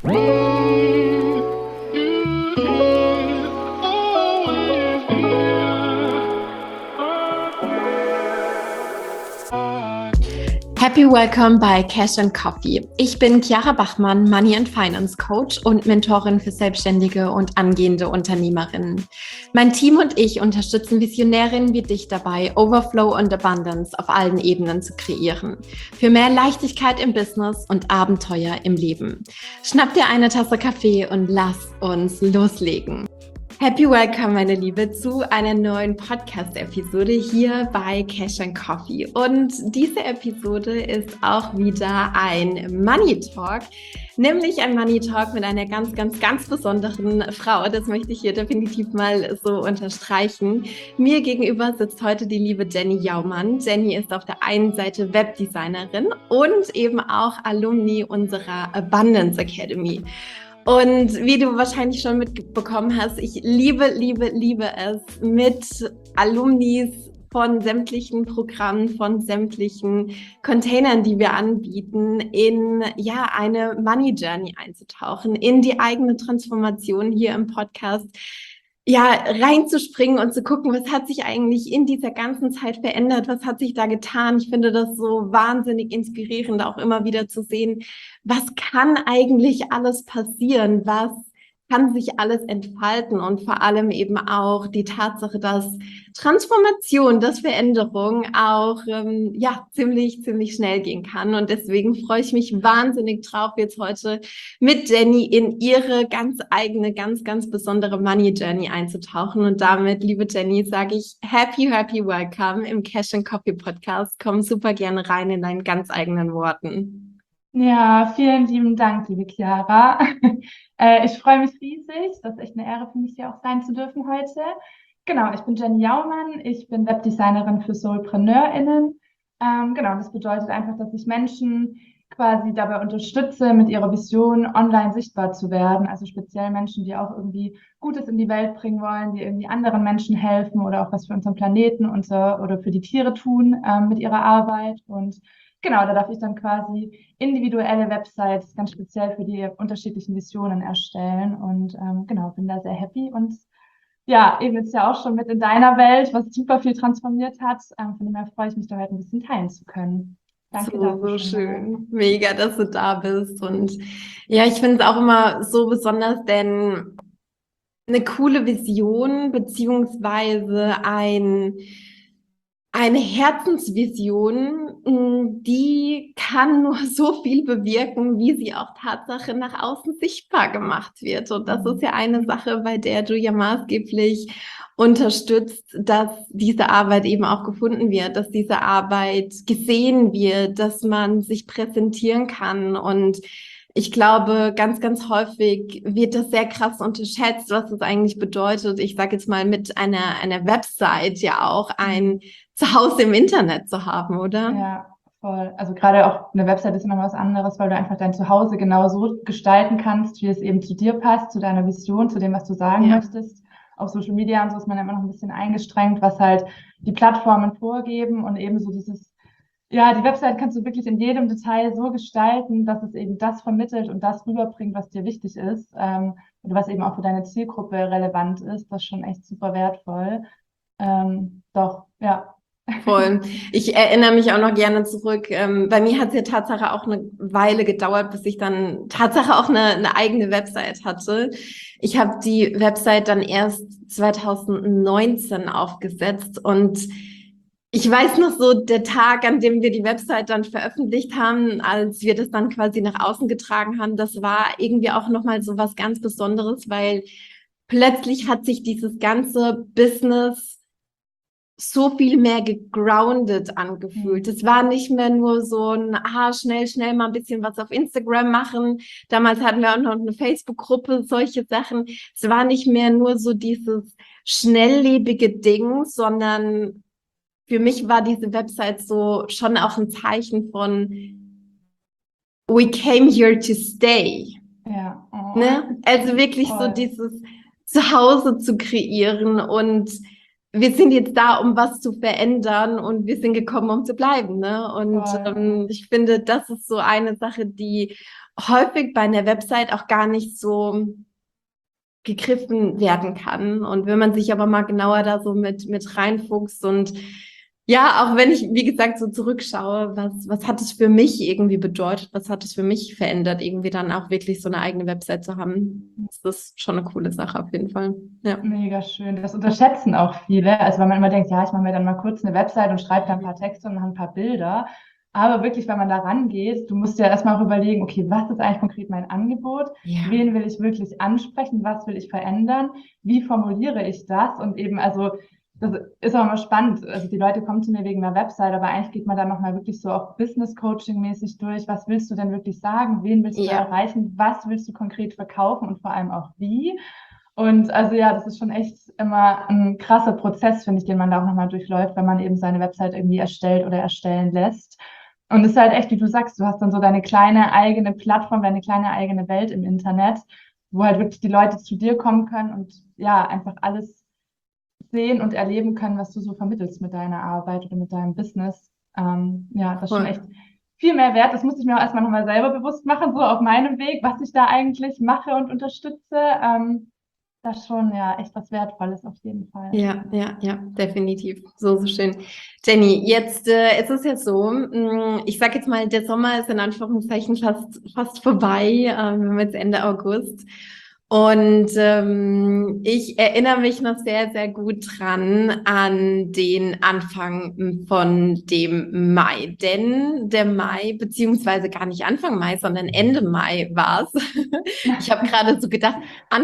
Happy Welcome bei Cash and Coffee. Ich bin Chiara Bachmann, Money and Finance Coach und Mentorin für selbstständige und angehende Unternehmerinnen. Mein Team und ich unterstützen Visionärinnen wie dich dabei, Overflow und Abundance auf allen Ebenen zu kreieren. Für mehr Leichtigkeit im Business und Abenteuer im Leben. Schnapp dir eine Tasse Kaffee und lass uns loslegen. Happy Welcome, meine Liebe, zu einer neuen Podcast-Episode hier bei Cash and Coffee. Und diese Episode ist auch wieder ein Money Talk, nämlich ein Money Talk mit einer ganz, ganz, ganz besonderen Frau. Das möchte ich hier definitiv mal so unterstreichen. Mir gegenüber sitzt heute die liebe Jenny Jaumann. Jenny ist auf der einen Seite Webdesignerin und eben auch Alumni unserer Abundance Academy. Und wie du wahrscheinlich schon mitbekommen hast, ich liebe es, mit Alumnis von sämtlichen Programmen, von sämtlichen Containern, die wir anbieten, in eine Money Journey einzutauchen, in die eigene Transformation hier im Podcast, reinzuspringen und zu gucken, was hat sich eigentlich in dieser ganzen Zeit verändert, was hat sich da getan. Ich finde das so wahnsinnig inspirierend, auch immer wieder zu sehen, was kann eigentlich alles passieren, was kann sich alles entfalten und vor allem eben auch die Tatsache, dass Transformation, dass Veränderung auch ziemlich schnell gehen kann. Und deswegen freue ich mich wahnsinnig drauf, jetzt heute mit Jenny in ihre ganz eigene, ganz, ganz besondere Money Journey einzutauchen. Und damit, liebe Jenny, sage ich happy welcome im Cash and Coffee Podcast. Komm super gerne rein in deinen ganz eigenen Worten. Ja, vielen lieben Dank, liebe Chiara. Ich freue mich riesig. Das ist echt eine Ehre für mich, hier auch sein zu dürfen heute. Genau, ich bin Jenny Jaumann. Ich bin Webdesignerin für SoulpreneurInnen. Das bedeutet einfach, dass ich Menschen quasi dabei unterstütze, mit ihrer Vision online sichtbar zu werden. Also speziell Menschen, die auch irgendwie Gutes in die Welt bringen wollen, die irgendwie anderen Menschen helfen oder auch was für unseren Planeten oder für die Tiere tun mit ihrer Arbeit. Und genau, da darf ich dann quasi individuelle Websites ganz speziell für die unterschiedlichen Visionen erstellen und bin da sehr happy und ja, eben jetzt ja auch schon mit in deiner Welt, was super viel transformiert hat. Von dem her freue ich mich, da heute ein bisschen teilen zu können. Danke dafür So schon mal. schön. Mega, dass du da bist. Und ja, ich finde es auch immer so besonders, denn eine coole Vision beziehungsweise eine Herzensvision, die kann nur so viel bewirken, wie sie auch Tatsache nach außen sichtbar gemacht wird. Und das ist ja eine Sache, bei der du ja maßgeblich unterstützt, dass diese Arbeit eben auch gefunden wird, dass diese Arbeit gesehen wird, dass man sich präsentieren kann. Und ich glaube, ganz, ganz häufig wird das sehr krass unterschätzt, was es eigentlich bedeutet. Ich sage jetzt mal mit einer Website ja auch ein Zuhause im Internet zu haben, oder? Ja, voll. Also gerade auch eine Website ist immer was anderes, weil du einfach dein Zuhause genau so gestalten kannst, wie es eben zu dir passt, zu deiner Vision, zu dem, was du sagen möchtest. Auf Social Media und so ist man immer noch ein bisschen eingestrengt, was halt die Plattformen vorgeben und eben so die Website kannst du wirklich in jedem Detail so gestalten, dass es eben das vermittelt und das rüberbringt, was dir wichtig ist, und was eben auch für deine Zielgruppe relevant ist. Das ist schon echt super wertvoll. Ja. Voll. Ich erinnere mich auch noch gerne zurück. Bei mir hat es ja Tatsache auch eine Weile gedauert, bis ich dann Tatsache auch eine eigene Website hatte. Ich habe die Website dann erst 2019 aufgesetzt und ich weiß noch so, der Tag, an dem wir die Website dann veröffentlicht haben, als wir das dann quasi nach außen getragen haben, das war irgendwie auch nochmal so was ganz Besonderes, weil plötzlich hat sich dieses ganze Business so viel mehr gegroundet angefühlt. Es war nicht mehr nur so ein, schnell mal ein bisschen was auf Instagram machen. Damals hatten wir auch noch eine Facebook-Gruppe, solche Sachen. Es war nicht mehr nur so dieses schnelllebige Ding, sondern für mich war diese Website so schon auch ein Zeichen von we came here to stay. Ja. Oh. Ne? Also wirklich so dieses Zuhause zu kreieren und wir sind jetzt da, um was zu verändern und wir sind gekommen, um zu bleiben. Ne? Und ich finde, das ist so eine Sache, die häufig bei einer Website auch gar nicht so gegriffen werden kann. Und wenn man sich aber mal genauer da so mit reinfuchst und ja, auch wenn ich, wie gesagt, so zurückschaue, was hat es für mich irgendwie bedeutet, was hat es für mich verändert, irgendwie dann auch wirklich so eine eigene Website zu haben, ist das schon eine coole Sache auf jeden Fall. Ja. Mega schön. Das unterschätzen auch viele. Also weil man immer denkt, ja, ich mache mir dann mal kurz eine Website und schreibe da ein paar Texte und mache ein paar Bilder. Aber wirklich, wenn man da rangeht, du musst ja erstmal auch überlegen, okay, was ist eigentlich konkret mein Angebot? Ja. Wen will ich wirklich ansprechen? Was will ich verändern? Wie formuliere ich das? Und eben, also, das ist auch immer spannend. Also die Leute kommen zu mir wegen einer Website, aber eigentlich geht man dann nochmal wirklich so auch Business Coaching mäßig durch. Was willst du denn wirklich sagen? Wen willst du Ja. erreichen? Was willst du konkret verkaufen und vor allem auch wie? Und also ja, das ist schon echt immer ein krasser Prozess, finde ich, den man da auch nochmal durchläuft, wenn man eben seine Website irgendwie erstellt oder erstellen lässt. Und es ist halt echt, wie du sagst, du hast dann so deine kleine eigene Plattform, deine kleine eigene Welt im Internet, wo halt wirklich die Leute zu dir kommen können und ja, einfach alles sehen und erleben können, was du so vermittelst mit deiner Arbeit oder mit deinem Business. Ja, das ist schon Voll. echt viel mehr wert. Das musste ich mir auch erstmal nochmal selber bewusst machen, so auf meinem Weg, was ich da eigentlich mache und unterstütze. Das ist schon ja echt was Wertvolles auf jeden Fall. Ja, ja, ja, definitiv. So, so schön. Jenny, jetzt ist es ja so, ich sage jetzt mal, der Sommer ist in Anführungszeichen fast vorbei, wir haben jetzt Ende August. Und ich erinnere mich noch sehr, sehr gut dran an den Anfang von dem Mai. Denn der Mai, beziehungsweise gar nicht Anfang Mai, sondern Ende Mai war es. Ich habe gerade so gedacht,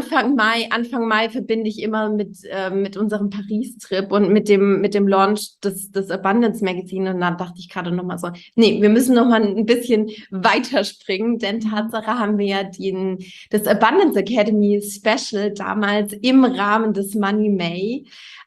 Anfang Mai verbinde ich immer mit unserem Paris-Trip und mit dem Launch des Abundance Magazine. Und dann dachte ich gerade nochmal so, nee, wir müssen nochmal ein bisschen weiterspringen, denn Tatsache haben wir ja das Abundance Academy Special damals im Rahmen des Money May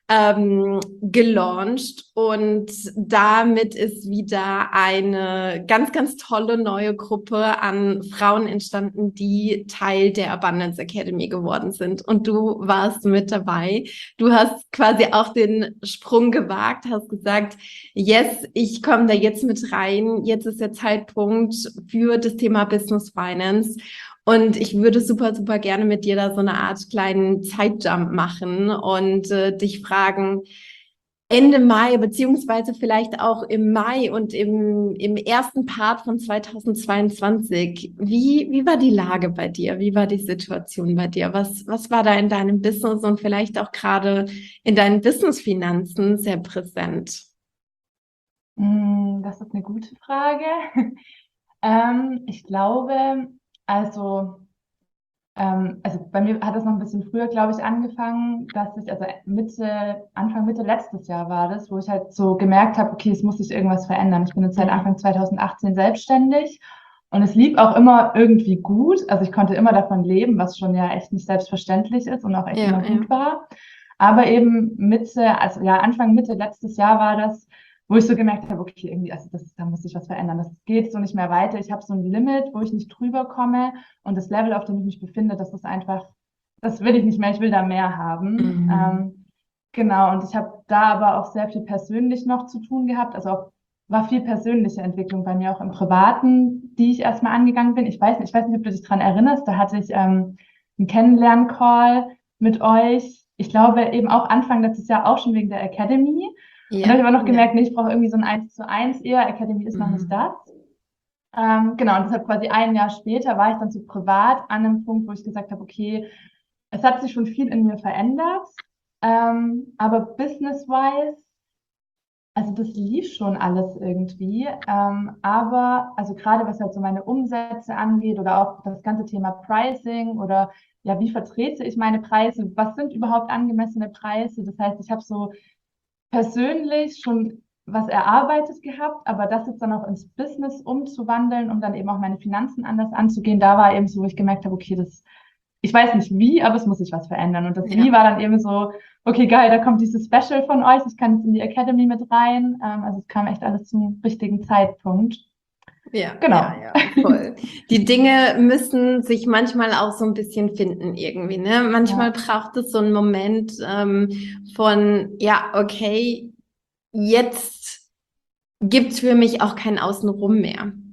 gelauncht und damit ist wieder eine ganz, ganz tolle neue Gruppe an Frauen entstanden, die Teil der Abundance Academy geworden sind. Und du warst mit dabei. Du hast quasi auch den Sprung gewagt, hast gesagt, yes, ich komme da jetzt mit rein. Jetzt ist der Zeitpunkt für das Thema Business Finance. Und ich würde super, super gerne mit dir da so eine Art kleinen Zeitjump machen und dich fragen, Ende Mai, beziehungsweise vielleicht auch im Mai und im ersten Part von 2022, wie war die Lage bei dir? Wie war die Situation bei dir? Was war da in deinem Business und vielleicht auch gerade in deinen Businessfinanzen sehr präsent? Das ist eine gute Frage. Ich glaube, also also bei mir hat es noch ein bisschen früher, glaube ich, angefangen, dass ich, also Anfang Mitte letztes Jahr war das, wo ich halt so gemerkt habe, okay, es muss sich irgendwas verändern. Ich bin jetzt seit Anfang 2018 selbstständig und es lief auch immer irgendwie gut. Also ich konnte immer davon leben, was schon ja echt nicht selbstverständlich ist und auch echt Ja, immer ja. gut war. Aber eben also ja, Anfang Mitte letztes Jahr war das, wo ich so gemerkt habe, okay, irgendwie, also da muss sich was verändern. Das geht so nicht mehr weiter. Ich habe so ein Limit, wo ich nicht drüber komme. Und das Level, auf dem ich mich befinde, das ist einfach, das will ich nicht mehr, ich will da mehr haben. Mhm. Genau, und ich habe da aber auch sehr viel persönlich noch zu tun gehabt. Also auch war viel persönliche Entwicklung bei mir auch im Privaten, die ich erstmal angegangen bin. Ich weiß nicht, ob du dich dran erinnerst, da hatte ich einen Kennenlern-Call mit euch. Ich glaube eben auch Anfang letztes Jahr auch schon wegen der Academy. Und da habe Ja, ich aber noch ja. gemerkt, nee, ich brauche irgendwie so ein 1:1 eher. Academy ist noch nicht Mhm. das. Genau, und deshalb quasi ein Jahr später war ich dann so privat an einem Punkt, wo ich gesagt habe, okay, es hat sich schon viel in mir verändert, aber business-wise, also das lief schon alles irgendwie, aber also gerade was halt so meine Umsätze angeht oder auch das ganze Thema Pricing oder ja, wie vertrete ich meine Preise, was sind überhaupt angemessene Preise? Das heißt, ich habe so persönlich schon was erarbeitet gehabt, aber das jetzt dann auch ins Business umzuwandeln, um dann eben auch meine Finanzen anders anzugehen, da war eben so, wo ich gemerkt habe, okay, ich weiß nicht wie, aber es muss sich was verändern. Und das Wie Ja. war dann eben so, okay, geil, da kommt dieses Special von euch, ich kann jetzt in die Academy mit rein. Also es kam echt alles zum richtigen Zeitpunkt. Ja, ja, Genau. ja, voll. Die Dinge müssen sich manchmal auch so ein bisschen finden irgendwie, ne? Manchmal Ja. braucht es so einen Moment von, ja, okay, jetzt gibt's für mich auch kein Außenrum mehr.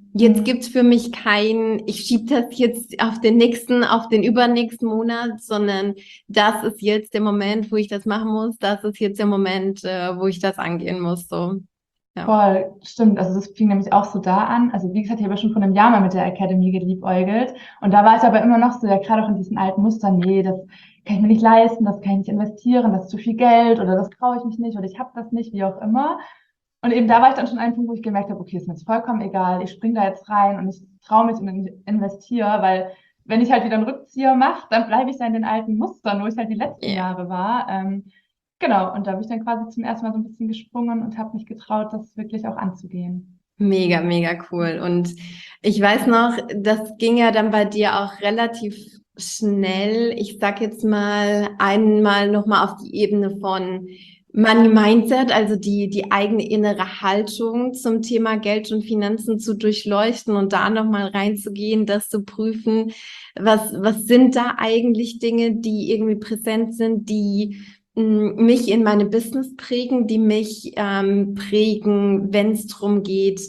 Jetzt gibt's für mich ich schiebe das jetzt auf den nächsten, auf den übernächsten Monat, sondern das ist jetzt der Moment, wo ich das machen muss. Das ist jetzt der Moment, wo ich das angehen muss. So, ja. Voll, stimmt. Also das fing nämlich auch so da an. Also wie gesagt, ich habe ja schon vor einem Jahr mal mit der Academy geliebäugelt. Und da war ich aber immer noch so, ja gerade auch in diesen alten Mustern, nee, das kann ich mir nicht leisten, das kann ich nicht investieren, das ist zu viel Geld oder das traue ich mich nicht oder ich habe das nicht, wie auch immer. Und eben da war ich dann schon an einem Punkt, wo ich gemerkt habe, okay, ist mir jetzt vollkommen egal, ich springe da jetzt rein und ich traue mich und investiere, weil wenn ich halt wieder einen Rückzieher mache, dann bleibe ich da in den alten Mustern, wo ich halt die letzten Ja. Jahre war. Genau, und da bin ich dann quasi zum ersten Mal so ein bisschen gesprungen und habe mich getraut, das wirklich auch anzugehen. Mega, mega cool. Und ich weiß noch, das ging ja dann bei dir auch relativ schnell. Ich sag jetzt mal einmal nochmal auf die Ebene von Money Mindset, also die eigene innere Haltung zum Thema Geld und Finanzen zu durchleuchten und da nochmal reinzugehen, das zu prüfen. Was sind da eigentlich Dinge, die irgendwie präsent sind, die mich in meine Business prägen, die mich prägen, wenn es darum geht,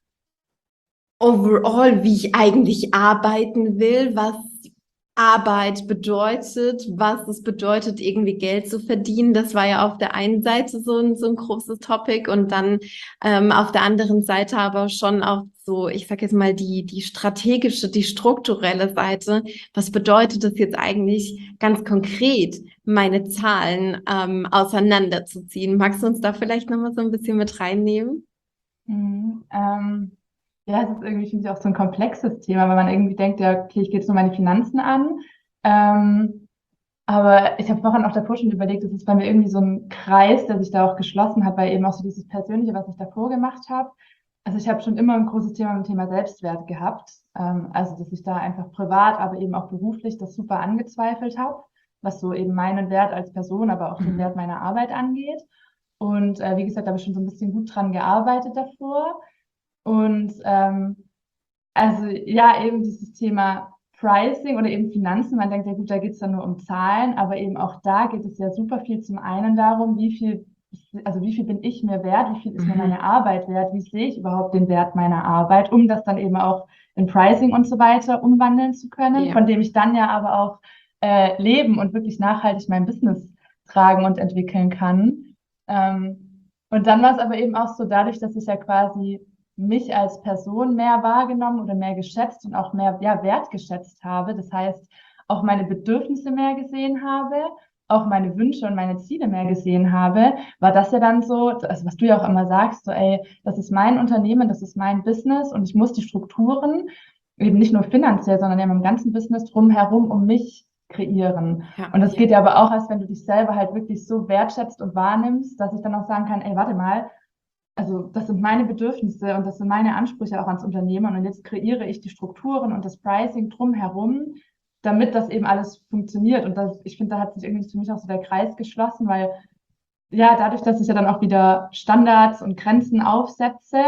overall, wie ich eigentlich arbeiten will, was Arbeit bedeutet, was es bedeutet, irgendwie Geld zu verdienen. Das war ja auf der einen Seite so ein großes Topic und dann auf der anderen Seite aber schon auch so, ich sag jetzt mal, die strategische, die strukturelle Seite. Was bedeutet das jetzt eigentlich ganz konkret, meine Zahlen auseinanderzuziehen? Magst du uns da vielleicht nochmal so ein bisschen mit reinnehmen? Mhm. Ja, es ist irgendwie, finde ich, auch so ein komplexes Thema, weil man irgendwie denkt, ja, okay, ich gehe jetzt nur meine Finanzen an. Ähm, aber ich habe vorhin auch davor schon überlegt, es ist bei mir irgendwie so ein Kreis, der sich da auch geschlossen hat, weil eben auch so dieses Persönliche, was ich davor gemacht habe. Also ich habe schon immer ein großes Thema mit dem Thema Selbstwert gehabt. Also dass ich da einfach privat, aber eben auch beruflich das super angezweifelt habe, was so eben meinen Wert als Person, aber auch den Mhm. Wert meiner Arbeit angeht. Und wie gesagt, da habe ich schon so ein bisschen gut dran gearbeitet davor. Und also ja, eben dieses Thema Pricing oder eben Finanzen. Man denkt ja gut, da geht es dann nur um Zahlen, aber eben auch da geht es ja super viel zum einen darum, also wie viel bin ich mir wert, wie viel ist mir meine Mhm. Arbeit wert, wie sehe ich überhaupt den Wert meiner Arbeit, um das dann eben auch in Pricing und so weiter umwandeln zu können, Ja. von dem ich dann ja aber auch leben und wirklich nachhaltig mein Business tragen und entwickeln kann. Und dann war es aber eben auch so dadurch, dass ich ja quasi mich als Person mehr wahrgenommen oder mehr geschätzt und auch mehr ja, wertgeschätzt habe. Das heißt, auch meine Bedürfnisse mehr gesehen habe, auch meine Wünsche und meine Ziele mehr gesehen habe, war das ja dann so, also was du ja auch immer sagst, so ey, das ist mein Unternehmen, das ist mein Business und ich muss die Strukturen eben nicht nur finanziell, sondern eben im ganzen Business drumherum um mich kreieren. Ja, Und das ja. geht ja aber auch, als wenn du dich selber halt wirklich so wertschätzt und wahrnimmst, dass ich dann auch sagen kann, ey, warte mal, also das sind meine Bedürfnisse und das sind meine Ansprüche auch ans Unternehmen. Und jetzt kreiere ich die Strukturen und das Pricing drumherum, damit das eben alles funktioniert. Und das, ich finde, da hat sich irgendwie für mich auch so der Kreis geschlossen, weil ja, dadurch, dass ich ja dann auch wieder Standards und Grenzen aufsetze,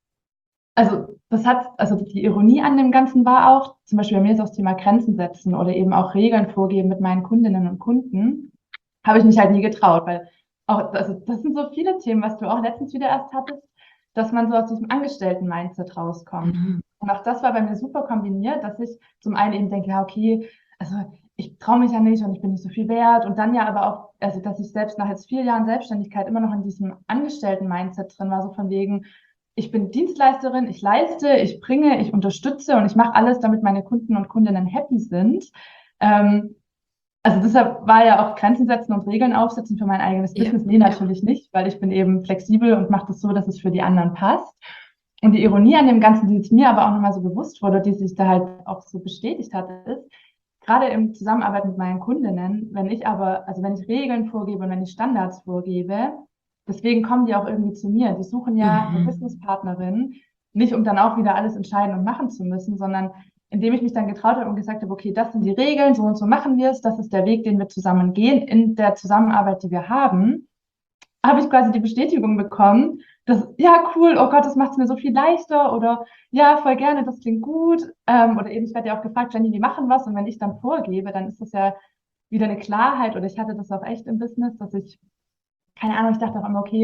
also die Ironie an dem Ganzen war auch, zum Beispiel bei mir ist auch das Thema Grenzen setzen oder eben auch Regeln vorgeben mit meinen Kundinnen und Kunden, habe ich mich halt nie getraut, weil auch, also das sind so viele Themen, was du auch letztens wieder erst hattest, dass man so aus diesem Angestellten-Mindset rauskommt. Mhm. Und auch das war bei mir super kombiniert, dass ich zum einen eben denke, ja, okay, also ich traue mich ja nicht und ich bin nicht so viel wert. Und dann ja aber auch, also dass ich selbst nach jetzt 4 Jahren Selbstständigkeit immer noch in diesem Angestellten-Mindset drin war, so von wegen, ich bin Dienstleisterin, ich leiste, ich bringe, ich unterstütze und ich mache alles, damit meine Kunden und Kundinnen happy sind. Ähm, also deshalb war ja auch Grenzen setzen und Regeln aufsetzen für mein eigenes Ja, Business. Nee, ja. natürlich nicht, weil ich bin eben flexibel und mache das so, dass es für die anderen passt. Und die Ironie an dem Ganzen, die es mir aber auch nochmal so bewusst wurde, die sich da halt auch so bestätigt hat, ist, gerade im Zusammenarbeit mit meinen Kundinnen, also wenn ich Regeln vorgebe und wenn ich Standards vorgebe, deswegen kommen die auch irgendwie zu mir. Die suchen ja eine Mhm. Businesspartnerin, nicht um dann auch wieder alles entscheiden und machen zu müssen, sondern indem ich mich dann getraut habe und gesagt habe, okay, das sind die Regeln, so und so machen wir es, das ist der Weg, den wir zusammen gehen in der Zusammenarbeit, die wir haben, habe ich quasi die Bestätigung bekommen, dass, ja, cool, oh Gott, das macht es mir so viel leichter oder ja, voll gerne, das klingt gut. Oder eben, ich werde ja auch gefragt, Jenny, wir machen was und wenn ich dann vorgebe, dann ist das ja wieder eine Klarheit oder ich hatte das auch echt im Business, dass ich keine Ahnung, ich dachte auch immer, okay,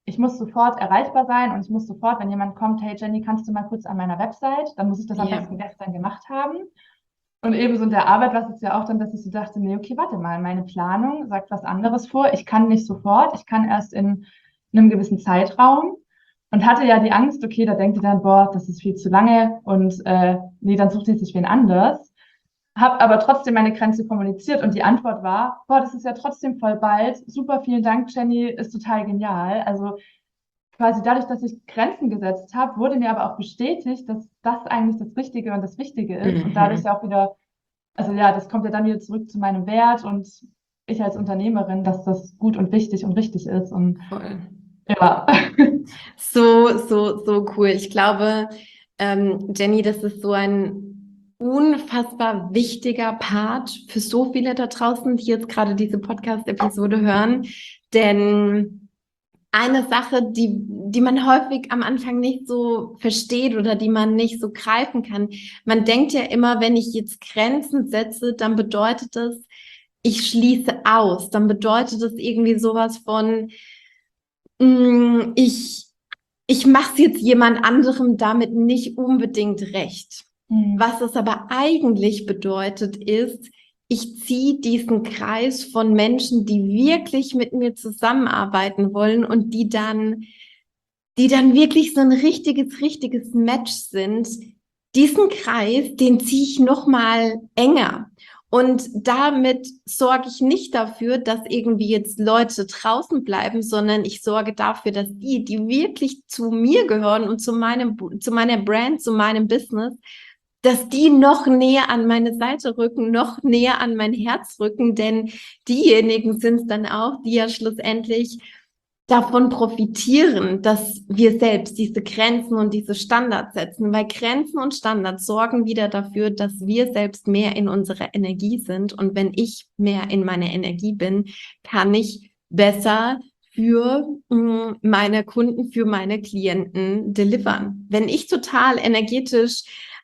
ich muss sofort erreichbar sein und ich muss sofort, wenn jemand kommt, hey Jenny, kannst du mal kurz an meiner Website, dann muss ich das am Ja. besten gestern gemacht haben. Und ebenso in der Arbeit war es ja auch dann, dass ich so dachte, nee, okay, warte mal, meine Planung sagt was anderes vor. Ich kann nicht sofort, ich kann erst in einem gewissen Zeitraum und hatte ja die Angst, okay, da denkt die dann, boah, das ist viel zu lange und nee, dann sucht sie sich wen anders. Habe aber trotzdem meine Grenze kommuniziert und die Antwort war, boah, das ist ja trotzdem voll bald. Super, vielen Dank, Jenny, ist total genial. Also quasi dadurch, dass ich Grenzen gesetzt habe, wurde mir aber auch bestätigt, dass das eigentlich das Richtige und das Wichtige ist und dadurch Mhm. ja auch wieder, also ja, das kommt ja dann wieder zurück zu meinem Wert und ich als Unternehmerin, dass das gut und wichtig und richtig ist und Voll. ja. So cool. Ich glaube, Jenny, das ist so ein unfassbar wichtiger Part für so viele da draußen, die jetzt gerade diese Podcast-Episode hören. Denn eine Sache, die man häufig am Anfang nicht so versteht oder die man nicht so greifen kann. Man denkt ja immer, wenn ich jetzt Grenzen setze, dann bedeutet das, ich schließe aus. Dann bedeutet das irgendwie sowas von, ich mache es jetzt jemand anderem damit nicht unbedingt recht. Hm. Was es aber eigentlich bedeutet, ist, ich ziehe diesen Kreis von Menschen, die wirklich mit mir zusammenarbeiten wollen und die dann wirklich so ein richtiges Match sind. Diesen Kreis, den ziehe ich noch mal enger. Und damit sorge ich nicht dafür, dass irgendwie jetzt Leute draußen bleiben, sondern ich sorge dafür, dass die wirklich zu mir gehören und zu meiner Brand, zu meinem Business, dass die noch näher an meine Seite rücken, noch näher an mein Herz rücken, denn diejenigen sind es dann auch, die ja schlussendlich davon profitieren, dass wir selbst diese Grenzen und diese Standards setzen, weil Grenzen und Standards sorgen wieder dafür, dass wir selbst mehr in unserer Energie sind. Und wenn ich mehr in meiner Energie bin, kann ich besser für meine Kunden, für meine Klienten delivern. Wenn ich total energetisch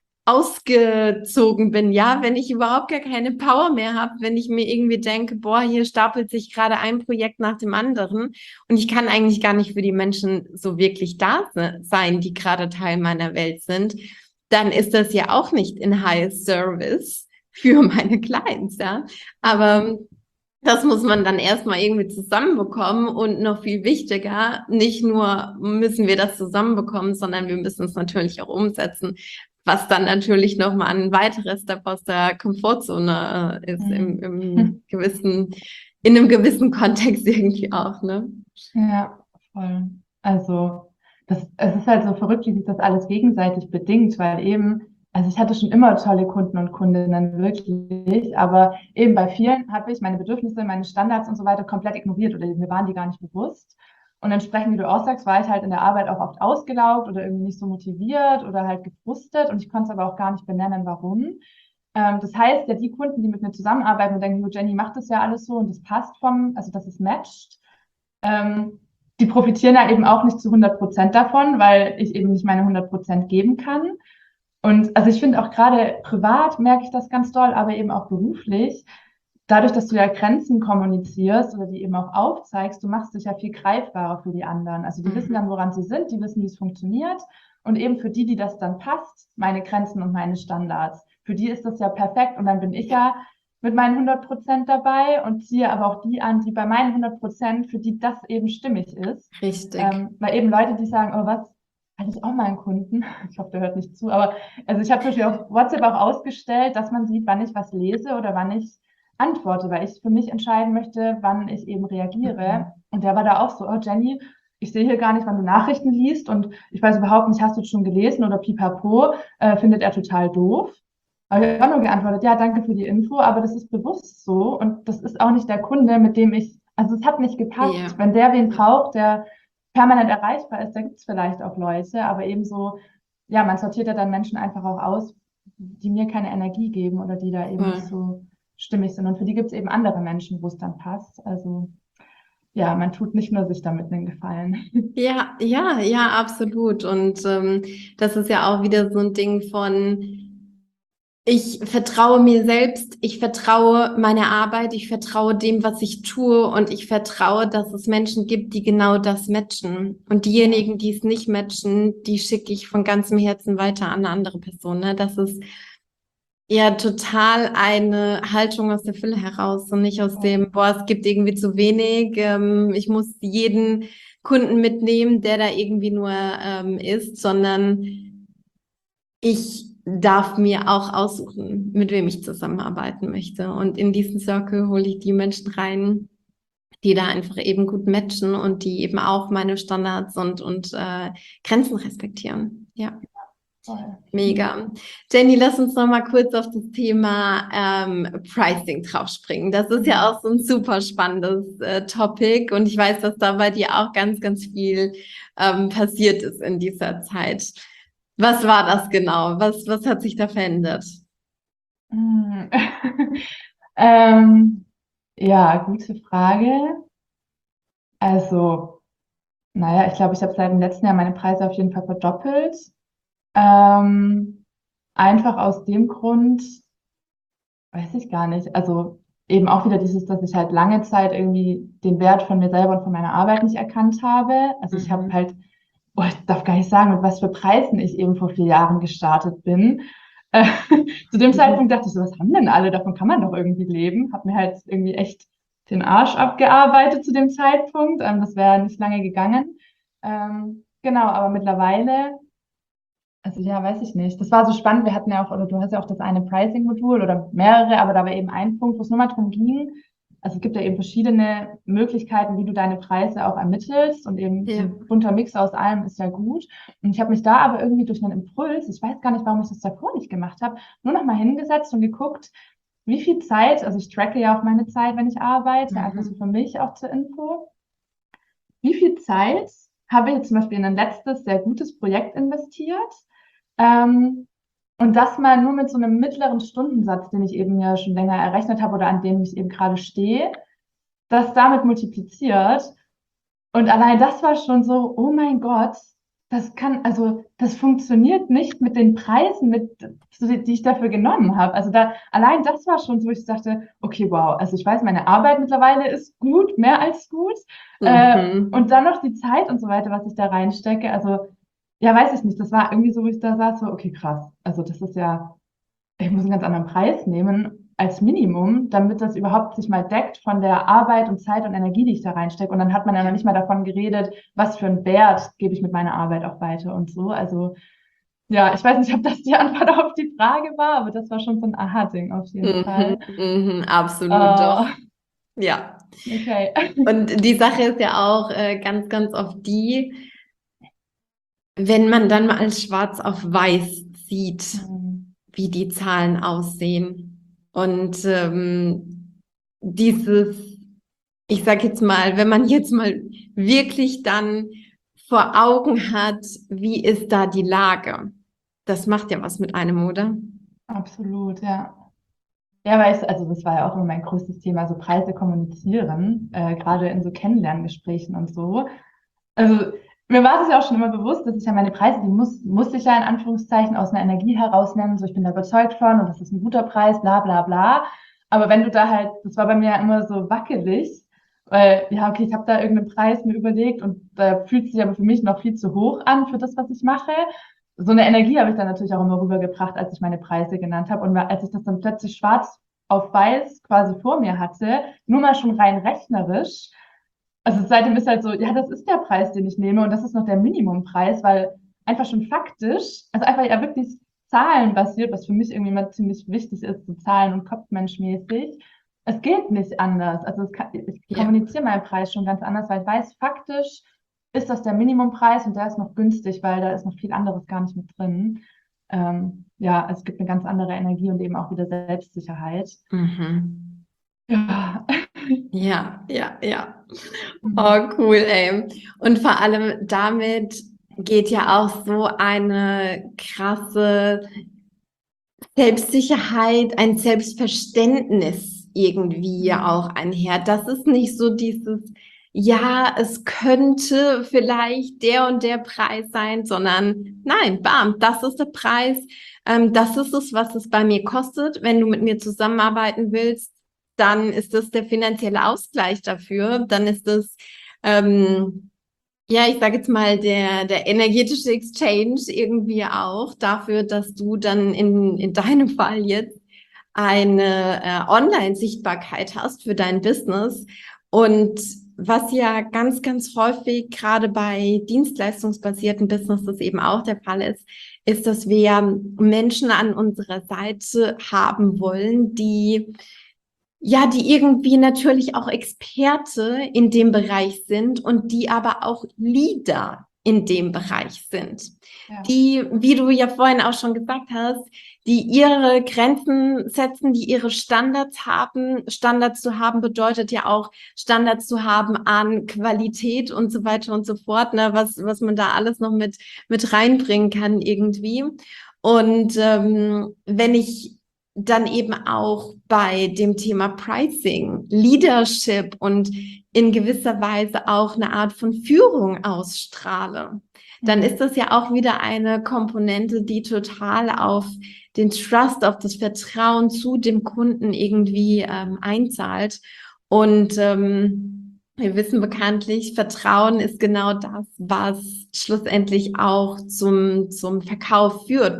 ausgezogen bin, ja, wenn ich überhaupt gar keine Power mehr habe, wenn ich mir irgendwie denke, boah, hier stapelt sich gerade ein Projekt nach dem anderen und ich kann eigentlich gar nicht für die Menschen so wirklich da sein, die gerade Teil meiner Welt sind, dann ist das ja auch nicht in High Service für meine Clients, ja. Aber das muss man dann erstmal irgendwie zusammenbekommen und noch viel wichtiger, nicht nur müssen wir das zusammenbekommen, sondern wir müssen es natürlich auch umsetzen, was dann natürlich nochmal ein weiteres Step aus der Komfortzone ist Hm. in einem gewissen Kontext irgendwie auch, ne? Ja, voll. Also, es ist halt so verrückt, wie sich das alles gegenseitig bedingt, weil eben, also ich hatte schon immer tolle Kunden und Kundinnen, wirklich, aber eben bei vielen habe ich meine Bedürfnisse, meine Standards und so weiter komplett ignoriert oder mir waren die gar nicht bewusst. Und entsprechend, wie du auch sagst, war ich halt in der Arbeit auch oft ausgelaugt oder irgendwie nicht so motiviert oder halt gefrustet und ich konnte es aber auch gar nicht benennen, warum. Das heißt, ja, die Kunden, die mit mir zusammenarbeiten und denken, Jenny macht das ja alles so und das passt also dass es matcht, ähm, die profitieren ja eben auch nicht zu 100% davon, weil ich eben nicht meine 100% geben kann. Und also ich finde auch gerade privat merke ich das ganz doll, aber eben auch beruflich. Dadurch, dass du ja Grenzen kommunizierst oder die eben auch aufzeigst, du machst dich ja viel greifbarer für die anderen. Also die wissen Mhm. dann, woran sie sind, die wissen, wie es funktioniert. Und eben für die, die das dann passt, meine Grenzen und meine Standards, für die ist das ja perfekt. Und dann bin ich ja mit meinen 100% dabei und ziehe aber auch die an, die bei meinen 100%, für die das eben stimmig ist. Richtig. Weil eben Leute, die sagen, oh was, hatte ich auch mal einen Kunden, ich hoffe, der hört nicht zu, aber also ich habe zum Beispiel auf WhatsApp auch ausgestellt, dass man sieht, wann ich was lese oder wann ich antworte, weil ich für mich entscheiden möchte, wann ich eben reagiere. Mhm. Und der war da auch so, oh Jenny, ich sehe hier gar nicht, wann du Nachrichten liest und ich weiß überhaupt nicht, hast du es schon gelesen oder pipapo, findet er total doof. Aber ich habe auch nur geantwortet, ja, danke für die Info, aber das ist bewusst so und das ist auch nicht der Kunde, mit dem also es hat nicht gepasst. Ja. Wenn der wen braucht, der permanent erreichbar ist, da gibt es vielleicht auch Leute, aber ebenso, ja, man sortiert ja dann Menschen einfach auch aus, die mir keine Energie geben oder die da eben nicht Voll. so stimmig sind. Und für die gibt es eben andere Menschen, wo es dann passt. Also ja, man tut nicht nur sich damit einen Gefallen. Ja, absolut. Und das ist ja auch wieder so ein Ding von Ich vertraue mir selbst, ich vertraue meiner Arbeit, ich vertraue dem, was ich tue und ich vertraue, dass es Menschen gibt, die genau das matchen. Und diejenigen, die es nicht matchen, die schicke ich von ganzem Herzen weiter an eine andere Person. Ne? Das ist ja total eine Haltung aus der Fülle heraus und nicht aus dem, boah, es gibt irgendwie zu wenig, ich muss jeden Kunden mitnehmen, der da irgendwie nur ist, sondern ich darf mir auch aussuchen, mit wem ich zusammenarbeiten möchte. Und in diesen Circle hole ich die Menschen rein, die da einfach eben gut matchen und die eben auch meine Standards und Grenzen respektieren. Ja, Voll. mega. Jenny, lass uns noch mal kurz auf das Thema Pricing draufspringen. Das ist ja auch so ein super spannendes Topic und ich weiß, dass da bei dir auch ganz, ganz viel passiert ist in dieser Zeit. Was war das genau? Was hat sich da verändert? Mm. Ähm, ja, gute Frage. Also, naja, ich glaube, ich habe seit dem letzten Jahr meine Preise auf jeden Fall verdoppelt. Ähm, einfach aus dem Grund, weiß ich gar nicht. Also eben auch wieder dieses, dass ich halt lange Zeit irgendwie den Wert von mir selber und von meiner Arbeit nicht erkannt habe. Also ich habe Mhm. halt, oh, ich darf gar nicht sagen, mit was für Preisen ich eben vor 4 Jahren gestartet bin. Äh, zu dem Mhm. Zeitpunkt dachte ich so, was haben denn alle? Davon kann man doch irgendwie leben. Hab mir halt irgendwie echt den Arsch abgearbeitet zu dem Zeitpunkt. Das wäre nicht lange gegangen. Genau, aber mittlerweile, also ja, weiß ich nicht. Das war so spannend. Wir hatten ja auch, oder du hast ja auch das eine Pricing-Modul oder mehrere, aber da war eben ein Punkt, wo es nur mal darum ging. Also es gibt ja eben verschiedene Möglichkeiten, wie du deine Preise auch ermittelst und eben so Ja. ein bunter Mix aus allem ist ja gut. Und ich habe mich da aber irgendwie durch einen Impuls, ich weiß gar nicht, warum ich das davor nicht gemacht habe, nur noch mal hingesetzt und geguckt, wie viel Zeit, also ich tracke ja auch meine Zeit, wenn ich arbeite, einfach so Mhm. für mich auch zur Info. Wie viel Zeit habe ich jetzt zum Beispiel in ein letztes sehr gutes Projekt investiert? Ähm, und das mal nur mit so einem mittleren Stundensatz, den ich eben ja schon länger errechnet habe oder an dem ich eben gerade stehe, das damit multipliziert. Und allein das war schon so, oh mein Gott, das kann, also das funktioniert nicht mit den Preisen, die ich dafür genommen habe. Also da, allein das war schon so, ich dachte, okay, wow, also ich weiß, meine Arbeit mittlerweile ist gut, mehr als gut. Und Mhm. dann noch die Zeit und so weiter, was ich da reinstecke. Also, ja, weiß ich nicht. Das war irgendwie so, wo ich da saß, so, okay, krass. Also das ist ja, ich muss einen ganz anderen Preis nehmen als Minimum, damit das überhaupt sich mal deckt von der Arbeit und Zeit und Energie, die ich da reinstecke. Und dann hat man ja noch Ja. nicht mal davon geredet, was für einen Wert gebe ich mit meiner Arbeit auch weiter und so. Also ja, ich weiß nicht, ob das die Antwort auf die Frage war, aber das war schon so ein Aha-Ding auf jeden Mhm. Fall. Mhm. Absolut, doch. Äh, Ja. okay. Und die Sache ist ja auch ganz, ganz oft die, wenn man dann mal schwarz auf weiß sieht, Hm, wie die Zahlen aussehen. Und dieses, ich sag jetzt mal, wenn man jetzt mal wirklich dann vor Augen hat, wie ist da die Lage? Das macht ja was mit einem, oder? absolut, ja. Ja, weil ich, also das war ja auch immer mein größtes Thema, so Preise kommunizieren, gerade in so Kennenlerngesprächen und so. Also mir war es ja auch schon immer bewusst, dass ich ja meine Preise, muss ich ja in Anführungszeichen aus einer Energie heraus nennen, so ich bin da überzeugt von und das ist ein guter Preis, bla bla bla. Aber wenn du da halt, das war bei mir ja immer so wackelig, weil ja, okay, ich habe da irgendeinen Preis mir überlegt und da fühlt sich aber für mich noch viel zu hoch an für das, was ich mache. So eine Energie habe ich dann natürlich auch immer rübergebracht, als ich meine Preise genannt habe. Und als ich das dann plötzlich schwarz auf weiß quasi vor mir hatte, nur mal schon rein rechnerisch, also seitdem ist halt so, ja, das ist der Preis, den ich nehme und das ist noch der Minimumpreis, weil einfach schon faktisch, also einfach ja wirklich zahlenbasiert, was für mich irgendwie immer ziemlich wichtig ist, so Zahlen- und Kopfmenschmäßig. Es geht nicht anders. Also ich Ja. kommuniziere meinen Preis schon ganz anders, weil ich weiß, faktisch ist das der Minimumpreis und der ist noch günstig, weil da ist noch viel anderes gar nicht mit drin. Ja, es gibt eine ganz andere Energie und eben auch wieder Selbstsicherheit. Mhm. Ja. Ja, ja, ja. Oh, cool, ey. Und vor allem damit geht ja auch so eine krasse Selbstsicherheit, ein Selbstverständnis irgendwie ja auch einher. Das ist nicht so dieses, ja, es könnte vielleicht der und der Preis sein, sondern nein, bam, das ist der Preis. Das ist es, was es bei mir kostet. Wenn du mit mir zusammenarbeiten willst, dann ist das der finanzielle Ausgleich dafür. Dann ist es, ja, ich sage jetzt mal, der energetische Exchange irgendwie auch dafür, dass du dann in deinem Fall jetzt eine Online-Sichtbarkeit hast für dein Business. Und was ja ganz, ganz häufig gerade bei dienstleistungsbasierten Businesses eben auch der Fall ist, ist, dass wir Menschen an unserer Seite haben wollen, die ja, die irgendwie natürlich auch Experte in dem Bereich sind und die aber auch Leader in dem Bereich sind. Ja. Die, wie du ja vorhin auch schon gesagt hast, die ihre Grenzen setzen, die ihre Standards haben. Standards zu haben bedeutet ja auch Standards zu haben an Qualität und so weiter und so fort, ne, was man da alles noch mit reinbringen kann irgendwie. Und wenn ich dann eben auch bei dem Thema Pricing, Leadership und in gewisser Weise auch eine Art von Führung ausstrahle, dann ist das ja auch wieder eine Komponente, die total auf den Trust, auf das Vertrauen zu dem Kunden irgendwie einzahlt. Und wir wissen bekanntlich, Vertrauen ist genau das, was schlussendlich auch zum Verkauf führt,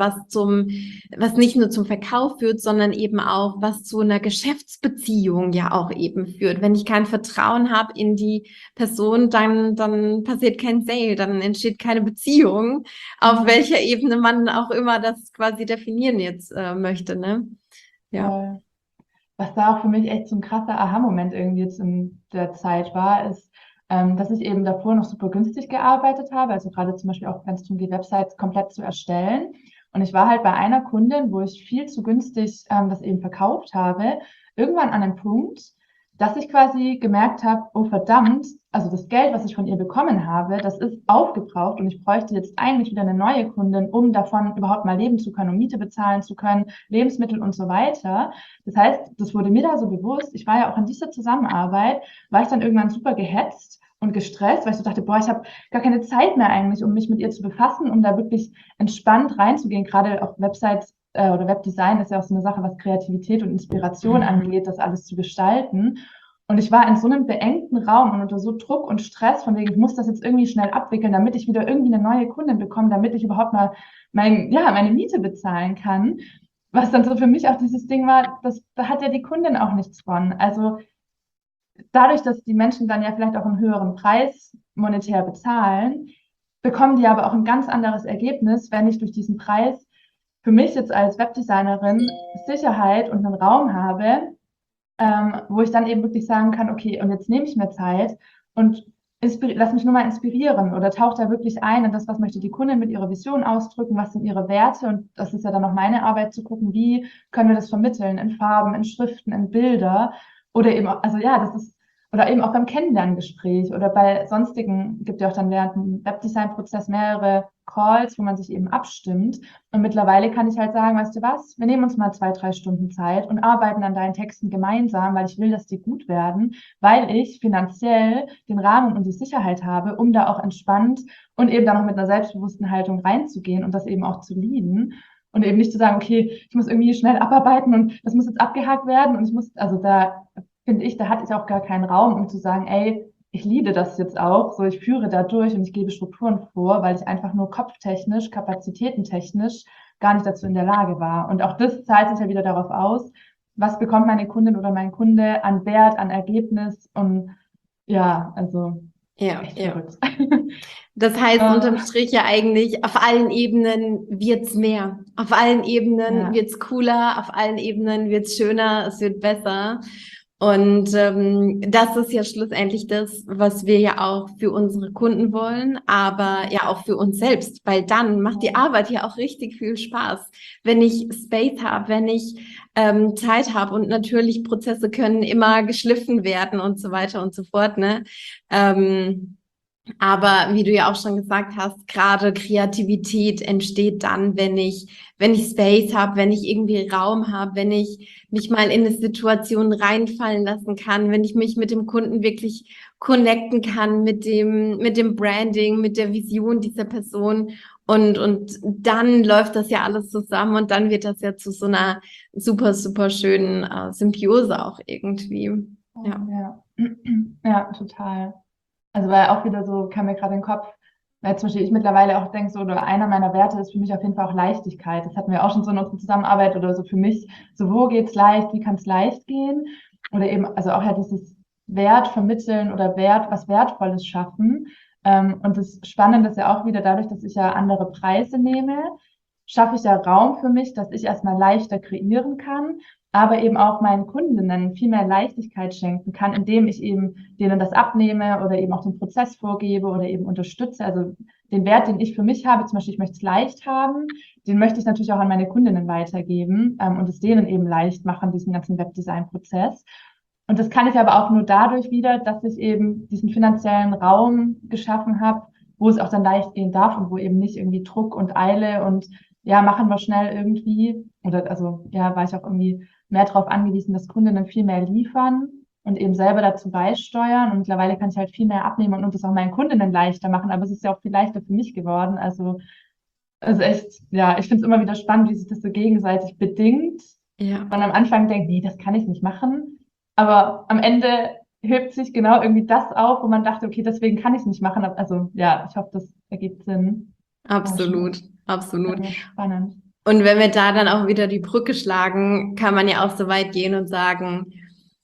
was nicht nur zum Verkauf führt, sondern eben auch, was zu einer Geschäftsbeziehung ja auch eben führt. Wenn ich kein Vertrauen habe in die Person, dann passiert kein Sale, dann entsteht keine Beziehung, auf welcher Ebene man auch immer das quasi definieren jetzt möchte, ne? Ja. Voll. Was da auch für mich echt so ein krasser Aha-Moment irgendwie jetzt in der Zeit war, ist, dass ich eben davor noch super günstig gearbeitet habe, also gerade zum Beispiel auch, wenn es darum geht, Websites komplett zu erstellen. Und ich war halt bei einer Kundin, wo ich viel zu günstig das eben verkauft habe, irgendwann an einem Punkt, dass ich quasi gemerkt habe, oh verdammt, also das Geld, was ich von ihr bekommen habe, das ist aufgebraucht und ich bräuchte jetzt eigentlich wieder eine neue Kundin, um davon überhaupt mal leben zu können, um Miete bezahlen zu können, Lebensmittel und so weiter. Das heißt, das wurde mir da so bewusst. Ich war ja auch in dieser Zusammenarbeit, war ich dann irgendwann super gehetzt und gestresst, weil ich so dachte, boah, ich habe gar keine Zeit mehr eigentlich, um mich mit ihr zu befassen, um da wirklich entspannt reinzugehen. Gerade auf Websites oder Webdesign ist ja auch so eine Sache, was Kreativität und Inspiration angeht, das alles zu gestalten. Und ich war in so einem beengten Raum und unter so Druck und Stress, von wegen, ich muss das jetzt irgendwie schnell abwickeln, damit ich wieder irgendwie eine neue Kundin bekomme, damit ich überhaupt mal meine Miete bezahlen kann. Was dann so für mich auch dieses Ding war, da hat ja die Kundin auch nichts von. Also dadurch, dass die Menschen dann ja vielleicht auch einen höheren Preis monetär bezahlen, bekommen die aber auch ein ganz anderes Ergebnis, wenn ich durch diesen Preis für mich jetzt als Webdesignerin Sicherheit und einen Raum habe, wo ich dann eben wirklich sagen kann, okay, und jetzt nehme ich mir Zeit und lass mich nur mal inspirieren oder tauche da wirklich ein in das, was möchte die Kundin mit ihrer Vision ausdrücken, was sind ihre Werte und das ist ja dann auch meine Arbeit zu gucken, wie können wir das vermitteln in Farben, in Schriften, in Bilder oder eben, also ja, das ist, oder eben auch beim Kennenlerngespräch oder bei sonstigen, gibt ja auch dann während dem Webdesign-Prozess mehrere Calls, wo man sich eben abstimmt. Und mittlerweile kann ich halt sagen, weißt du was, wir nehmen uns mal 2, 3 Stunden Zeit und arbeiten an deinen Texten gemeinsam, weil ich will, dass die gut werden, weil ich finanziell den Rahmen und die Sicherheit habe, um da auch entspannt und eben dann noch mit einer selbstbewussten Haltung reinzugehen und das eben auch zu lieben. Und eben nicht zu sagen, okay, ich muss irgendwie schnell abarbeiten und das muss jetzt abgehakt werden und ich muss, also da finde ich, da hatte ich auch gar keinen Raum, um zu sagen, ey, ich liebe das jetzt auch, so ich führe da durch und ich gebe Strukturen vor, weil ich einfach nur kopftechnisch, kapazitätentechnisch gar nicht dazu in der Lage war. Und auch das zahlt sich ja wieder darauf aus, was bekommt meine Kundin oder mein Kunde an Wert, an Ergebnis und ja, also Ja, echt ja. verrückt. Das heißt unterm Äh, Strich ja eigentlich, auf allen Ebenen wird's mehr. Auf allen Ebenen ja, wird's cooler, auf allen Ebenen wird's schöner, es wird besser. Und das ist ja schlussendlich das, was wir ja auch für unsere Kunden wollen, aber ja auch für uns selbst, weil dann macht die Arbeit ja auch richtig viel Spaß. Wenn ich Space habe, wenn ich Zeit habe und natürlich Prozesse können immer geschliffen werden und so weiter und so fort, ne? Aber wie du ja auch schon gesagt hast, gerade Kreativität entsteht dann, wenn ich Space habe, wenn ich irgendwie Raum habe, wenn ich mich mal in eine Situation reinfallen lassen kann, wenn ich mich mit dem Kunden wirklich connecten kann, mit dem Branding, mit der Vision dieser Person. Und dann läuft das ja alles zusammen und dann wird das ja zu so einer super, super schönen Symbiose auch irgendwie. Ja. Ja, ja, total. Also weil auch wieder so, kam mir gerade in den Kopf, weil zum Beispiel ich mittlerweile auch denke, so, oder einer meiner Werte ist für mich auf jeden Fall auch Leichtigkeit. Das hatten wir auch schon so in unserer Zusammenarbeit oder so für mich, so wo geht's leicht, wie kann es leicht gehen? Oder eben, also auch ja dieses Wert vermitteln oder was Wertvolles schaffen. Und das Spannende ist ja auch wieder dadurch, dass ich ja andere Preise nehme, schaffe ich ja Raum für mich, dass ich erstmal leichter kreieren kann, aber eben auch meinen Kundinnen viel mehr Leichtigkeit schenken kann, indem ich eben denen das abnehme oder eben auch den Prozess vorgebe oder eben unterstütze. Also den Wert, den ich für mich habe, zum Beispiel, ich möchte es leicht haben, den möchte ich natürlich auch an meine Kundinnen weitergeben, und es denen eben leicht machen, diesen ganzen Webdesign-Prozess. Und das kann ich aber auch nur dadurch wieder, dass ich eben diesen finanziellen Raum geschaffen habe, wo es auch dann leicht gehen darf und wo eben nicht irgendwie Druck und Eile und ja, machen wir schnell irgendwie, oder also ja, war ich auch irgendwie mehr darauf angewiesen, dass Kundinnen viel mehr liefern und eben selber dazu beisteuern. Und mittlerweile kann ich halt viel mehr abnehmen und das auch meinen Kundinnen leichter machen, aber es ist ja auch viel leichter für mich geworden. Also echt, ja, ich finde es immer wieder spannend, wie sich das so gegenseitig bedingt. Ja. Man am Anfang denkt, nee, das kann ich nicht machen. Aber am Ende hebt sich genau irgendwie das auf, wo man dachte, okay, deswegen kann ich es nicht machen. Also ja, ich hoffe, das ergibt Sinn. Ja, Absolut, absolut. schon spannend. Und wenn wir da dann auch wieder die Brücke schlagen, kann man ja auch so weit gehen und sagen,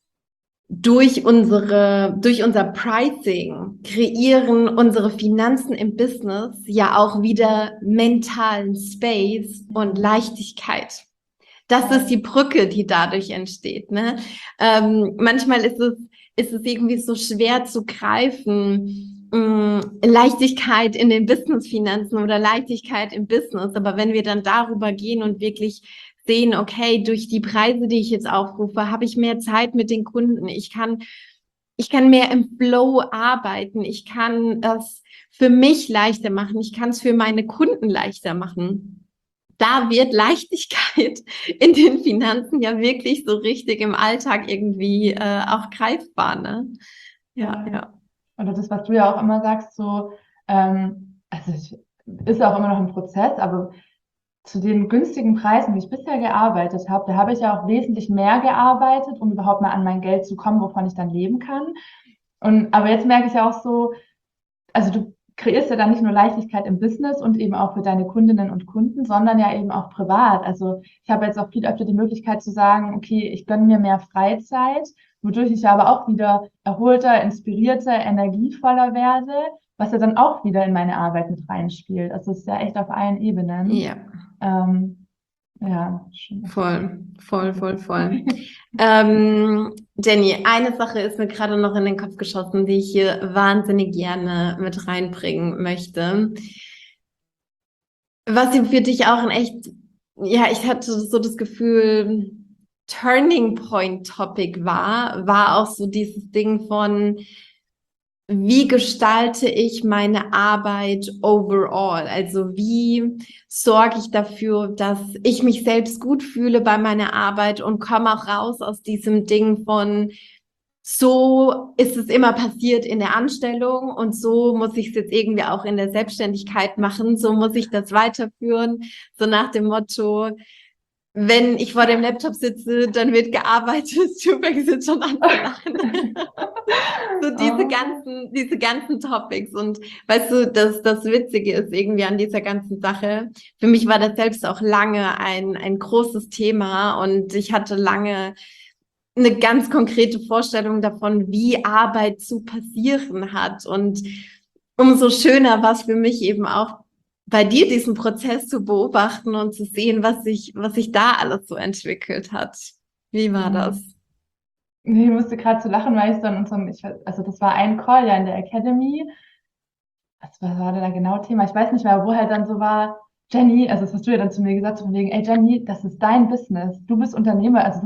durch unser Pricing kreieren unsere Finanzen im Business ja auch wieder mentalen Space und Leichtigkeit. Das ist die Brücke, die dadurch entsteht, ne? Manchmal ist es irgendwie so schwer zu greifen, Leichtigkeit in den Businessfinanzen oder Leichtigkeit im Business. Aber wenn wir dann darüber gehen und wirklich sehen, okay, durch die Preise, die ich jetzt aufrufe, habe ich mehr Zeit mit den Kunden. Ich kann mehr im Flow arbeiten. Ich kann das für mich leichter machen. Ich kann es für meine Kunden leichter machen. Da wird Leichtigkeit in den Finanzen ja wirklich so richtig im Alltag irgendwie auch greifbar, ne? Ja, Ja. ja. Oder das, was du ja auch immer sagst, so, also ist auch immer noch ein Prozess, aber zu den günstigen Preisen, die ich bisher gearbeitet habe, da habe ich ja auch wesentlich mehr gearbeitet, um überhaupt mal an mein Geld zu kommen, wovon ich dann leben kann. Aber jetzt merke ich ja auch so, also du kreierst ja dann nicht nur Leichtigkeit im Business und eben auch für deine Kundinnen und Kunden, sondern ja eben auch privat. Also ich habe jetzt auch viel öfter die Möglichkeit zu sagen, okay, ich gönne mir mehr Freizeit, wodurch ich aber auch wieder erholter, inspirierter, energievoller werde, was ja dann auch wieder in meine Arbeit mit reinspielt. Also es ist ja echt auf allen Ebenen. Ja, Ähm, ja, schon echt voll, voll, cool. voll, voll. Jenny, eine Sache ist mir gerade noch in den Kopf geschossen, die ich hier wahnsinnig gerne mit reinbringen möchte. Was für dich auch ein echt, ja, ich hatte so das Gefühl, Turning Point Topic war auch so dieses Ding von, wie gestalte ich meine Arbeit overall? Also wie sorge ich dafür, dass ich mich selbst gut fühle bei meiner Arbeit und komme auch raus aus diesem Ding von, so ist es immer passiert in der Anstellung und so muss ich es jetzt irgendwie auch in der Selbstständigkeit machen, so muss ich das weiterführen, so nach dem Motto, wenn ich vor dem Laptop sitze, dann wird gearbeitet. Du fängst jetzt schon an zu lachen. So diese ganzen Topics. Und weißt du, das Witzige ist irgendwie an dieser ganzen Sache. Für mich war das selbst auch lange ein großes Thema und ich hatte lange eine ganz konkrete Vorstellung davon, wie Arbeit zu passieren hat. Und umso schöner war es für mich eben auch bei dir diesen Prozess zu beobachten und zu sehen, was sich da alles so entwickelt hat. Wie war das? Nee, ich musste gerade so lachen, weil ich so in also das war ein Call ja in der Academy. Was war denn da genau Thema? Ich weiß nicht mehr, wo halt dann so war, Jenny, also das hast du ja dann zu mir gesagt, so von wegen, ey Jenny, das ist dein Business. Du bist Unternehmer, also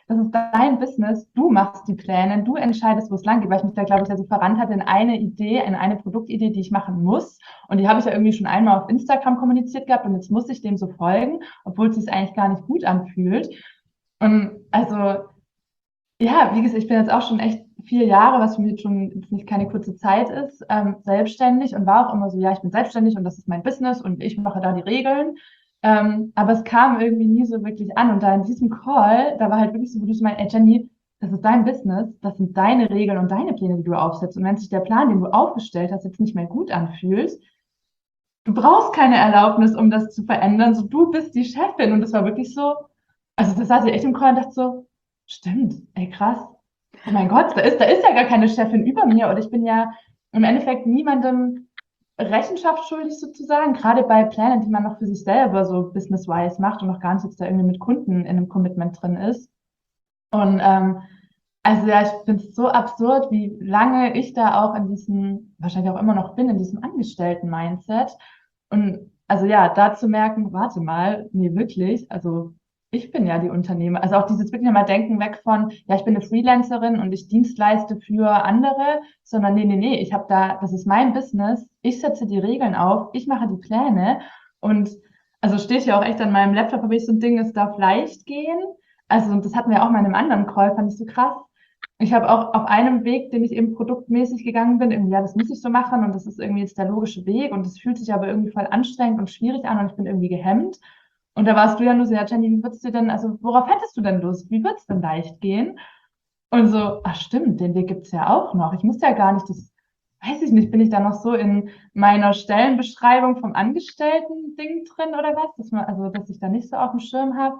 das ist dein Business, du machst die Pläne, du entscheidest, wo es lang geht, weil ich mich da, glaube ich, ja so verrannt hatte in eine Idee, in eine Produktidee, die ich machen muss. Und die habe ich ja irgendwie schon einmal auf Instagram kommuniziert gehabt und jetzt muss ich dem so folgen, obwohl es sich eigentlich gar nicht gut anfühlt. Und also, ja, wie gesagt, ich bin jetzt auch schon echt 4 Jahre, was für mich jetzt schon jetzt nicht keine kurze Zeit ist, selbstständig und war auch immer so, ja, ich bin selbstständig und das ist mein Business und ich mache da die Regeln. Aber es kam irgendwie nie so wirklich an. Und da in diesem Call, da war halt wirklich so, wo du so meinst, ey Jenny, das ist dein Business, das sind deine Regeln und deine Pläne, die du aufsetzt. Und wenn sich der Plan, den du aufgestellt hast, jetzt nicht mehr gut anfühlt, du brauchst keine Erlaubnis, um das zu verändern. So, du bist die Chefin. Und das war wirklich so, also das saß ich echt im Call und dachte so, stimmt, ey krass. Oh mein Gott, da ist ja gar keine Chefin über mir oder ich bin ja im Endeffekt niemandem Rechenschaft schuldig sozusagen, gerade bei Plänen, die man noch für sich selber so business-wise macht und noch gar nicht jetzt da irgendwie mit Kunden in einem Commitment drin ist. Und also ja, ich finde es so absurd, wie lange ich da auch in diesem, wahrscheinlich auch immer noch bin, in diesem Angestellten-Mindset. Und also ja, da zu merken, warte mal, nee, wirklich, also ich bin ja die Unternehmer. Also auch dieses wirklich mal Denken weg von, ja, ich bin eine Freelancerin und ich Dienstleiste für andere, sondern nee, ich habe da, das ist mein Business, ich setze die Regeln auf, ich mache die Pläne und also steht hier auch echt an meinem Laptop, habe ich so ein Ding, es darf leicht gehen. Also, und das hatten wir auch mal in einem anderen Call, fand ich so krass. Ich habe auch auf einem Weg, den ich eben produktmäßig gegangen bin, irgendwie, ja, das muss ich so machen und das ist irgendwie jetzt der logische Weg und das fühlt sich aber irgendwie voll anstrengend und schwierig an und ich bin irgendwie gehemmt. Und da warst du ja nur so, ja, Jenny, wie würdest du denn, also worauf hättest du denn Lust? Wie wird's denn leicht gehen? Und so, ach stimmt, den Weg gibt's ja auch noch. Ich muss ja gar nicht, das weiß ich nicht, bin ich da noch so in meiner Stellenbeschreibung vom Angestellten-Ding drin oder was? Dass man, also, dass ich da nicht so auf dem Schirm habe.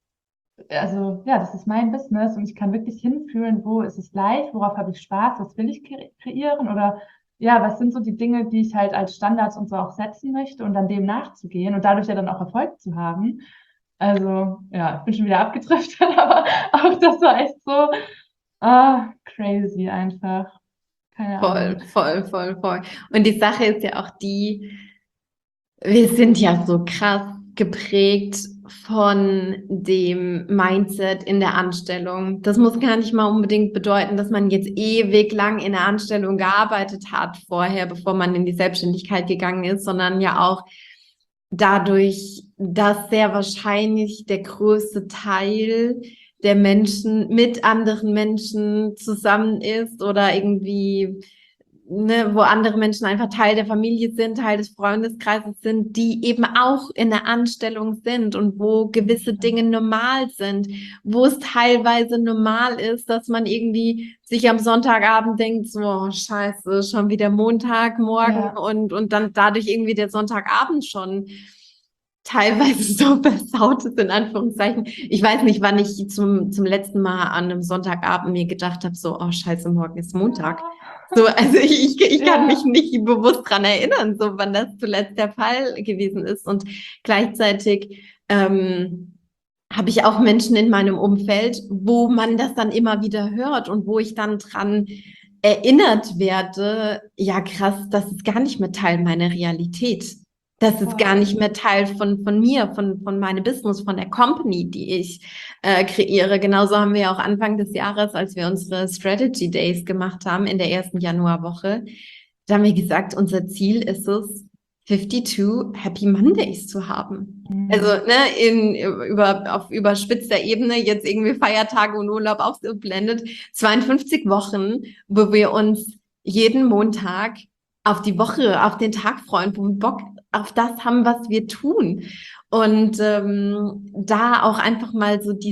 Also ja, das ist mein Business und ich kann wirklich hinfühlen, wo ist es leicht, worauf habe ich Spaß, was will ich kreieren oder ja, was sind so die Dinge, die ich halt als Standards und so auch setzen möchte und dann dem nachzugehen und dadurch ja dann auch Erfolg zu haben. Also ja, ich bin schon wieder abgedriftet, aber auch das war echt so crazy einfach. Keine Ahnung. Voll. Und die Sache ist ja auch die, wir sind ja so krass geprägt von dem Mindset in der Anstellung. Das muss gar nicht mal unbedingt bedeuten, dass man jetzt ewig lang in der Anstellung gearbeitet hat vorher, bevor man in die Selbstständigkeit gegangen ist, sondern ja auch dadurch, dass sehr wahrscheinlich der größte Teil der Menschen mit anderen Menschen zusammen ist oder irgendwie, ne, wo andere Menschen einfach Teil der Familie sind, Teil des Freundeskreises sind, die eben auch in der Anstellung sind und wo gewisse Dinge normal sind, wo es teilweise normal ist, dass man irgendwie sich am Sonntagabend denkt, so, oh, scheiße, schon wieder Montagmorgen Ja, und dann dadurch irgendwie der Sonntagabend schon teilweise so versaut ist, in Anführungszeichen. Ich weiß nicht, wann ich zum letzten Mal an einem Sonntagabend mir gedacht habe, so, oh scheiße, morgen ist Montag. So, also ich kann mich ja, nicht bewusst dran erinnern, so wann das zuletzt der Fall gewesen ist. Und gleichzeitig habe ich auch Menschen in meinem Umfeld, wo man das dann immer wieder hört und wo ich dann dran erinnert werde, ja krass, das ist gar nicht mehr Teil meiner Realität. Das ist gar voll. nicht mehr Teil von mir, von meinem Business, von der Company, die ich kreiere. Genauso haben wir ja auch Anfang des Jahres, als wir unsere Strategy Days gemacht haben, in der ersten Januarwoche, da haben wir gesagt, unser Ziel ist es, 52 Happy Mondays zu haben. Also, Mhm. ne, auf überspitzter Ebene, jetzt irgendwie Feiertage und Urlaub ausgeblendet, 52 Wochen, wo wir uns jeden Montag auf die Woche, auf den Tag freuen, wo wir Bock auf das haben, was wir tun. Und da auch einfach mal so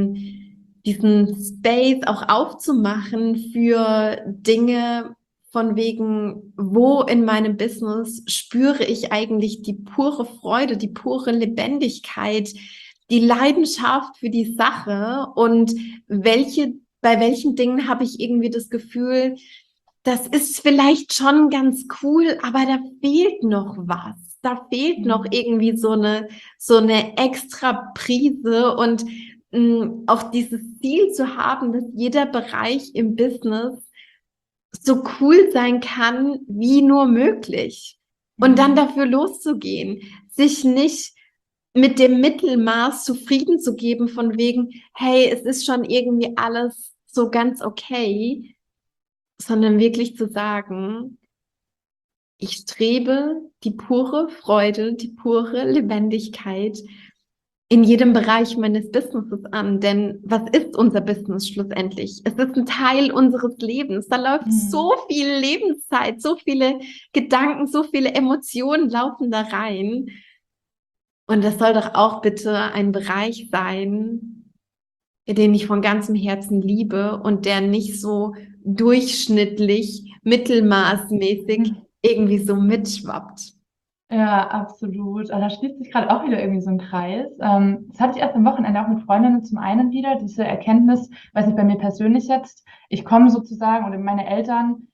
diesen Space auch aufzumachen für Dinge von wegen, wo in meinem Business spüre ich eigentlich die pure Freude, die pure Lebendigkeit, die Leidenschaft für die Sache und bei welchen Dingen habe ich irgendwie das Gefühl, das ist vielleicht schon ganz cool, aber da fehlt noch was. Da fehlt noch Mhm. irgendwie so eine extra Prise und auch dieses Ziel zu haben, dass jeder Bereich im Business so cool sein kann, wie nur möglich. Und dann Mhm. dafür loszugehen, sich nicht mit dem Mittelmaß zufrieden zu geben, von wegen, hey, es ist schon irgendwie alles so ganz okay, sondern wirklich zu sagen, ich strebe die pure Freude, die pure Lebendigkeit in jedem Bereich meines Businesses an. Denn was ist unser Business schlussendlich? Es ist ein Teil unseres Lebens. Da läuft so viel Lebenszeit, so viele Gedanken, so viele Emotionen laufen da rein. Und das soll doch auch bitte ein Bereich sein, den ich von ganzem Herzen liebe und der nicht so durchschnittlich, mittelmaßmäßig irgendwie so mitschwappt. Ja, absolut. Da schließt sich gerade auch wieder irgendwie so ein Kreis. Das hatte ich erst am Wochenende auch mit Freundinnen zum einen wieder, diese Erkenntnis, weiß nicht, bei mir persönlich jetzt, ich komme sozusagen oder meine Eltern,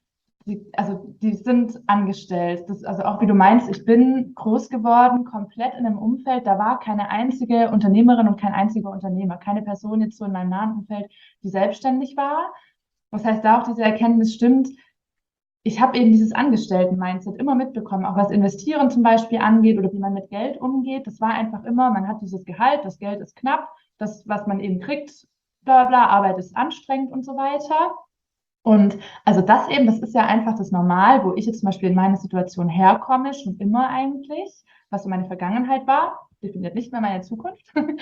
die sind angestellt. Also auch wie du meinst, ich bin groß geworden, komplett in einem Umfeld, da war keine einzige Unternehmerin und kein einziger Unternehmer, keine Person jetzt so in meinem nahen Umfeld, die selbstständig war. Das heißt, da auch diese Erkenntnis stimmt, ich habe eben dieses Angestellten-Mindset immer mitbekommen, auch was Investieren zum Beispiel angeht oder wie man mit Geld umgeht. Das war einfach immer, man hat dieses Gehalt, das Geld ist knapp, das, was man eben kriegt, bla bla, Arbeit ist anstrengend und so weiter. Und also das eben, das ist ja einfach das Normal, wo ich jetzt zum Beispiel in meiner Situation herkomme, schon immer eigentlich, was so meine Vergangenheit war, definiert nicht mehr meine Zukunft.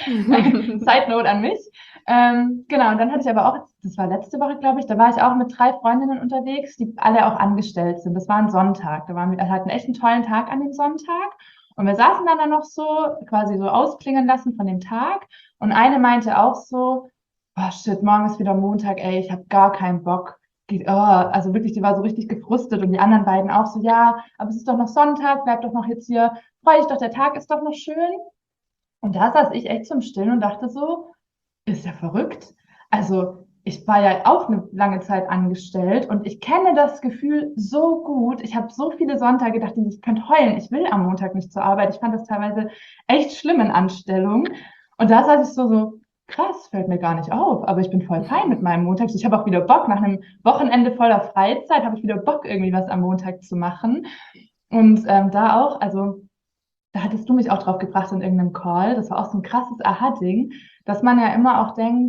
Side Note an mich. Genau, und dann hatte ich aber auch, das war letzte Woche, glaube ich, da war ich auch mit 3 Freundinnen unterwegs, die alle auch angestellt sind. Das war ein Sonntag. Da waren wir, hatten echt einen tollen Tag an dem Sonntag. Und wir saßen dann da noch so, quasi so ausklingen lassen von dem Tag. Und eine meinte auch so, oh shit, morgen ist wieder Montag, ey, ich habe gar keinen Bock. Also wirklich, die war so richtig gefrustet und die anderen beiden auch so, ja, aber es ist doch noch Sonntag, bleib doch noch jetzt hier, freu dich doch, der Tag ist doch noch schön. Und da saß ich echt zum Stillen und dachte so, ist ja verrückt. Also ich war ja auch eine lange Zeit angestellt und ich kenne das Gefühl so gut. Ich habe so viele Sonntage gedacht, ich könnte heulen. Ich will am Montag nicht zur Arbeit. Ich fand das teilweise echt schlimm in Anstellung. Und da saß ich so, krass, fällt mir gar nicht auf. Aber ich bin voll fein mit meinem Montag. Ich habe auch wieder Bock. Nach einem Wochenende voller Freizeit habe ich wieder Bock, irgendwie was am Montag zu machen. Und da auch, also da hattest du mich auch drauf gebracht in irgendeinem Call. Das war auch so ein krasses Aha-Ding, dass man ja immer auch denkt,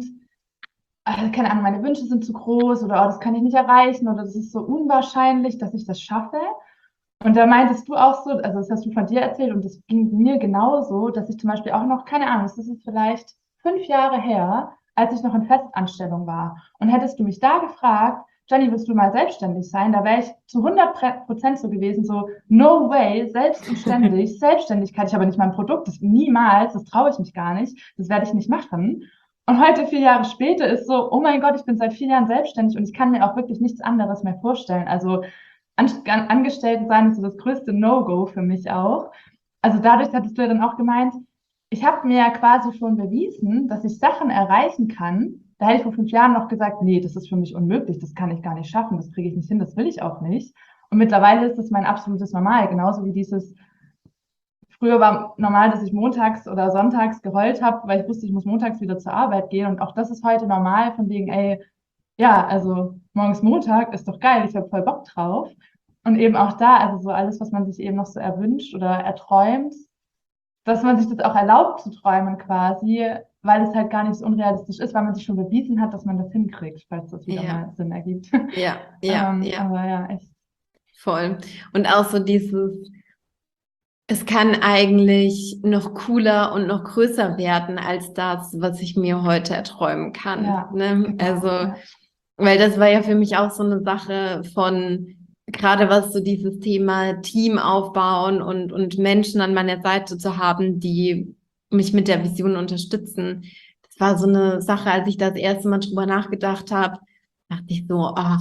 keine Ahnung, meine Wünsche sind zu groß oder oh, das kann ich nicht erreichen oder das ist so unwahrscheinlich, dass ich das schaffe. Und da meintest du auch so, also das hast du von dir erzählt und das ging mir genauso, dass ich zum Beispiel auch noch, keine Ahnung, das ist vielleicht 5 Jahre her, als ich noch in Festanstellung war. Und hättest du mich da gefragt, Jenny, willst du mal selbstständig sein? Da wäre ich zu 100% so gewesen, so, no way, selbst und ständig, Selbstständigkeit, ich habe nicht mal ein Produkt, das niemals, das traue ich mich gar nicht, das werde ich nicht machen. Und heute, 4 Jahre später, ist so, oh mein Gott, ich bin seit 4 Jahren selbstständig und ich kann mir auch wirklich nichts anderes mehr vorstellen. Also Angestellten sein ist so das größte No-Go für mich auch. Also dadurch hattest du ja dann auch gemeint, ich habe mir ja quasi schon bewiesen, dass ich Sachen erreichen kann. Da hätte ich vor 5 Jahren noch gesagt, nee, das ist für mich unmöglich, das kann ich gar nicht schaffen, das kriege ich nicht hin, das will ich auch nicht. Und mittlerweile ist das mein absolutes Normal, genauso wie dieses, früher war normal, dass ich montags oder sonntags geheult habe, weil ich wusste, ich muss montags wieder zur Arbeit gehen. Und auch das ist heute normal, von wegen, ey, ja, also morgens Montag ist doch geil, ich habe voll Bock drauf. Und eben auch da, also so alles, was man sich eben noch so erwünscht oder erträumt, dass man sich das auch erlaubt zu träumen quasi, weil es halt gar nicht so unrealistisch ist, weil man sich schon bewiesen hat, dass man das hinkriegt, falls das wieder mal Sinn ergibt. Ja, ja. Aber ja, echt. Voll. Und auch so dieses, es kann eigentlich noch cooler und noch größer werden als das, was ich mir heute erträumen kann. Ja, Ne? genau, Also, ja. weil das war ja für mich auch so eine Sache von, gerade was so dieses Thema Team aufbauen und Menschen an meiner Seite zu haben, die mich mit der Vision unterstützen. Das war so eine Sache, als ich das erste Mal drüber nachgedacht habe, dachte ich so, ach,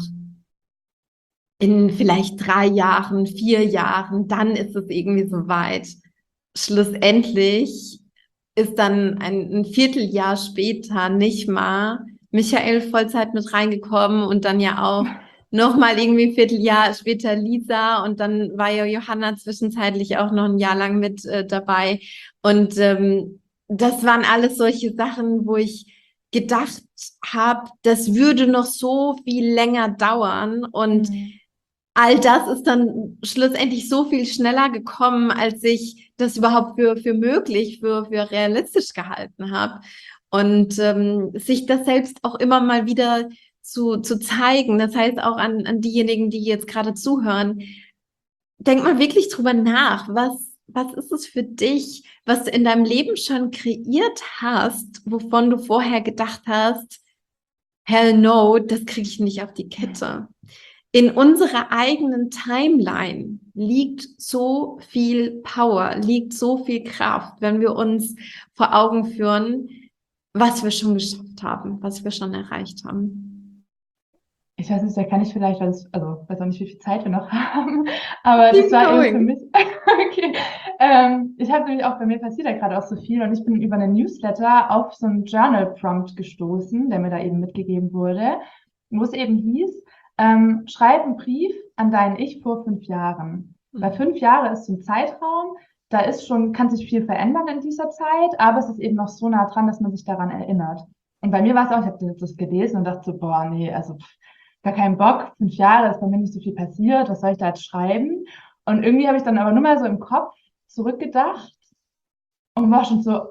in vielleicht 3 Jahren, 4 Jahren, dann ist es irgendwie soweit. Schlussendlich ist dann ein Vierteljahr später nicht mal Michael Vollzeit mit reingekommen und dann ja auch nochmal irgendwie ein Vierteljahr später Lisa und dann war ja Johanna zwischenzeitlich auch noch ein Jahr lang mit dabei. Und das waren alles solche Sachen, wo ich gedacht habe, das würde noch so viel länger dauern und all das ist dann schlussendlich so viel schneller gekommen, als ich das überhaupt für möglich, für realistisch gehalten habe. Und sich das selbst auch immer mal wieder zu zeigen, das heißt auch an diejenigen, die jetzt gerade zuhören, denk mal wirklich drüber nach, was ist es für dich, was du in deinem Leben schon kreiert hast, wovon du vorher gedacht hast, hell no, das kriege ich nicht auf die Kette. In unserer eigenen Timeline liegt so viel Power, liegt so viel Kraft, wenn wir uns vor Augen führen, was wir schon geschafft haben, was wir schon erreicht haben. Ich weiß nicht, da kann ich vielleicht, also weiß auch nicht, wie viel Zeit wir noch haben, aber Keep das war going. eben für mich, okay. Ich habe nämlich auch, bei mir passiert ja gerade auch so viel und ich bin über einen Newsletter auf so einen Journal-Prompt gestoßen, der mir da eben mitgegeben wurde, wo es eben hieß, schreib einen Brief an dein Ich vor 5 Jahren. Weil 5 Jahre ist so ein Zeitraum, da ist schon, kann sich viel verändern in dieser Zeit, aber es ist eben noch so nah dran, dass man sich daran erinnert. Und bei mir war es auch, ich habe das gelesen und dachte so, boah, nee, also gar keinen Bock, 5 Jahre ist bei mir nicht so viel passiert, was soll ich da jetzt schreiben? Und irgendwie habe ich dann aber nur mal so im Kopf zurückgedacht und war schon so,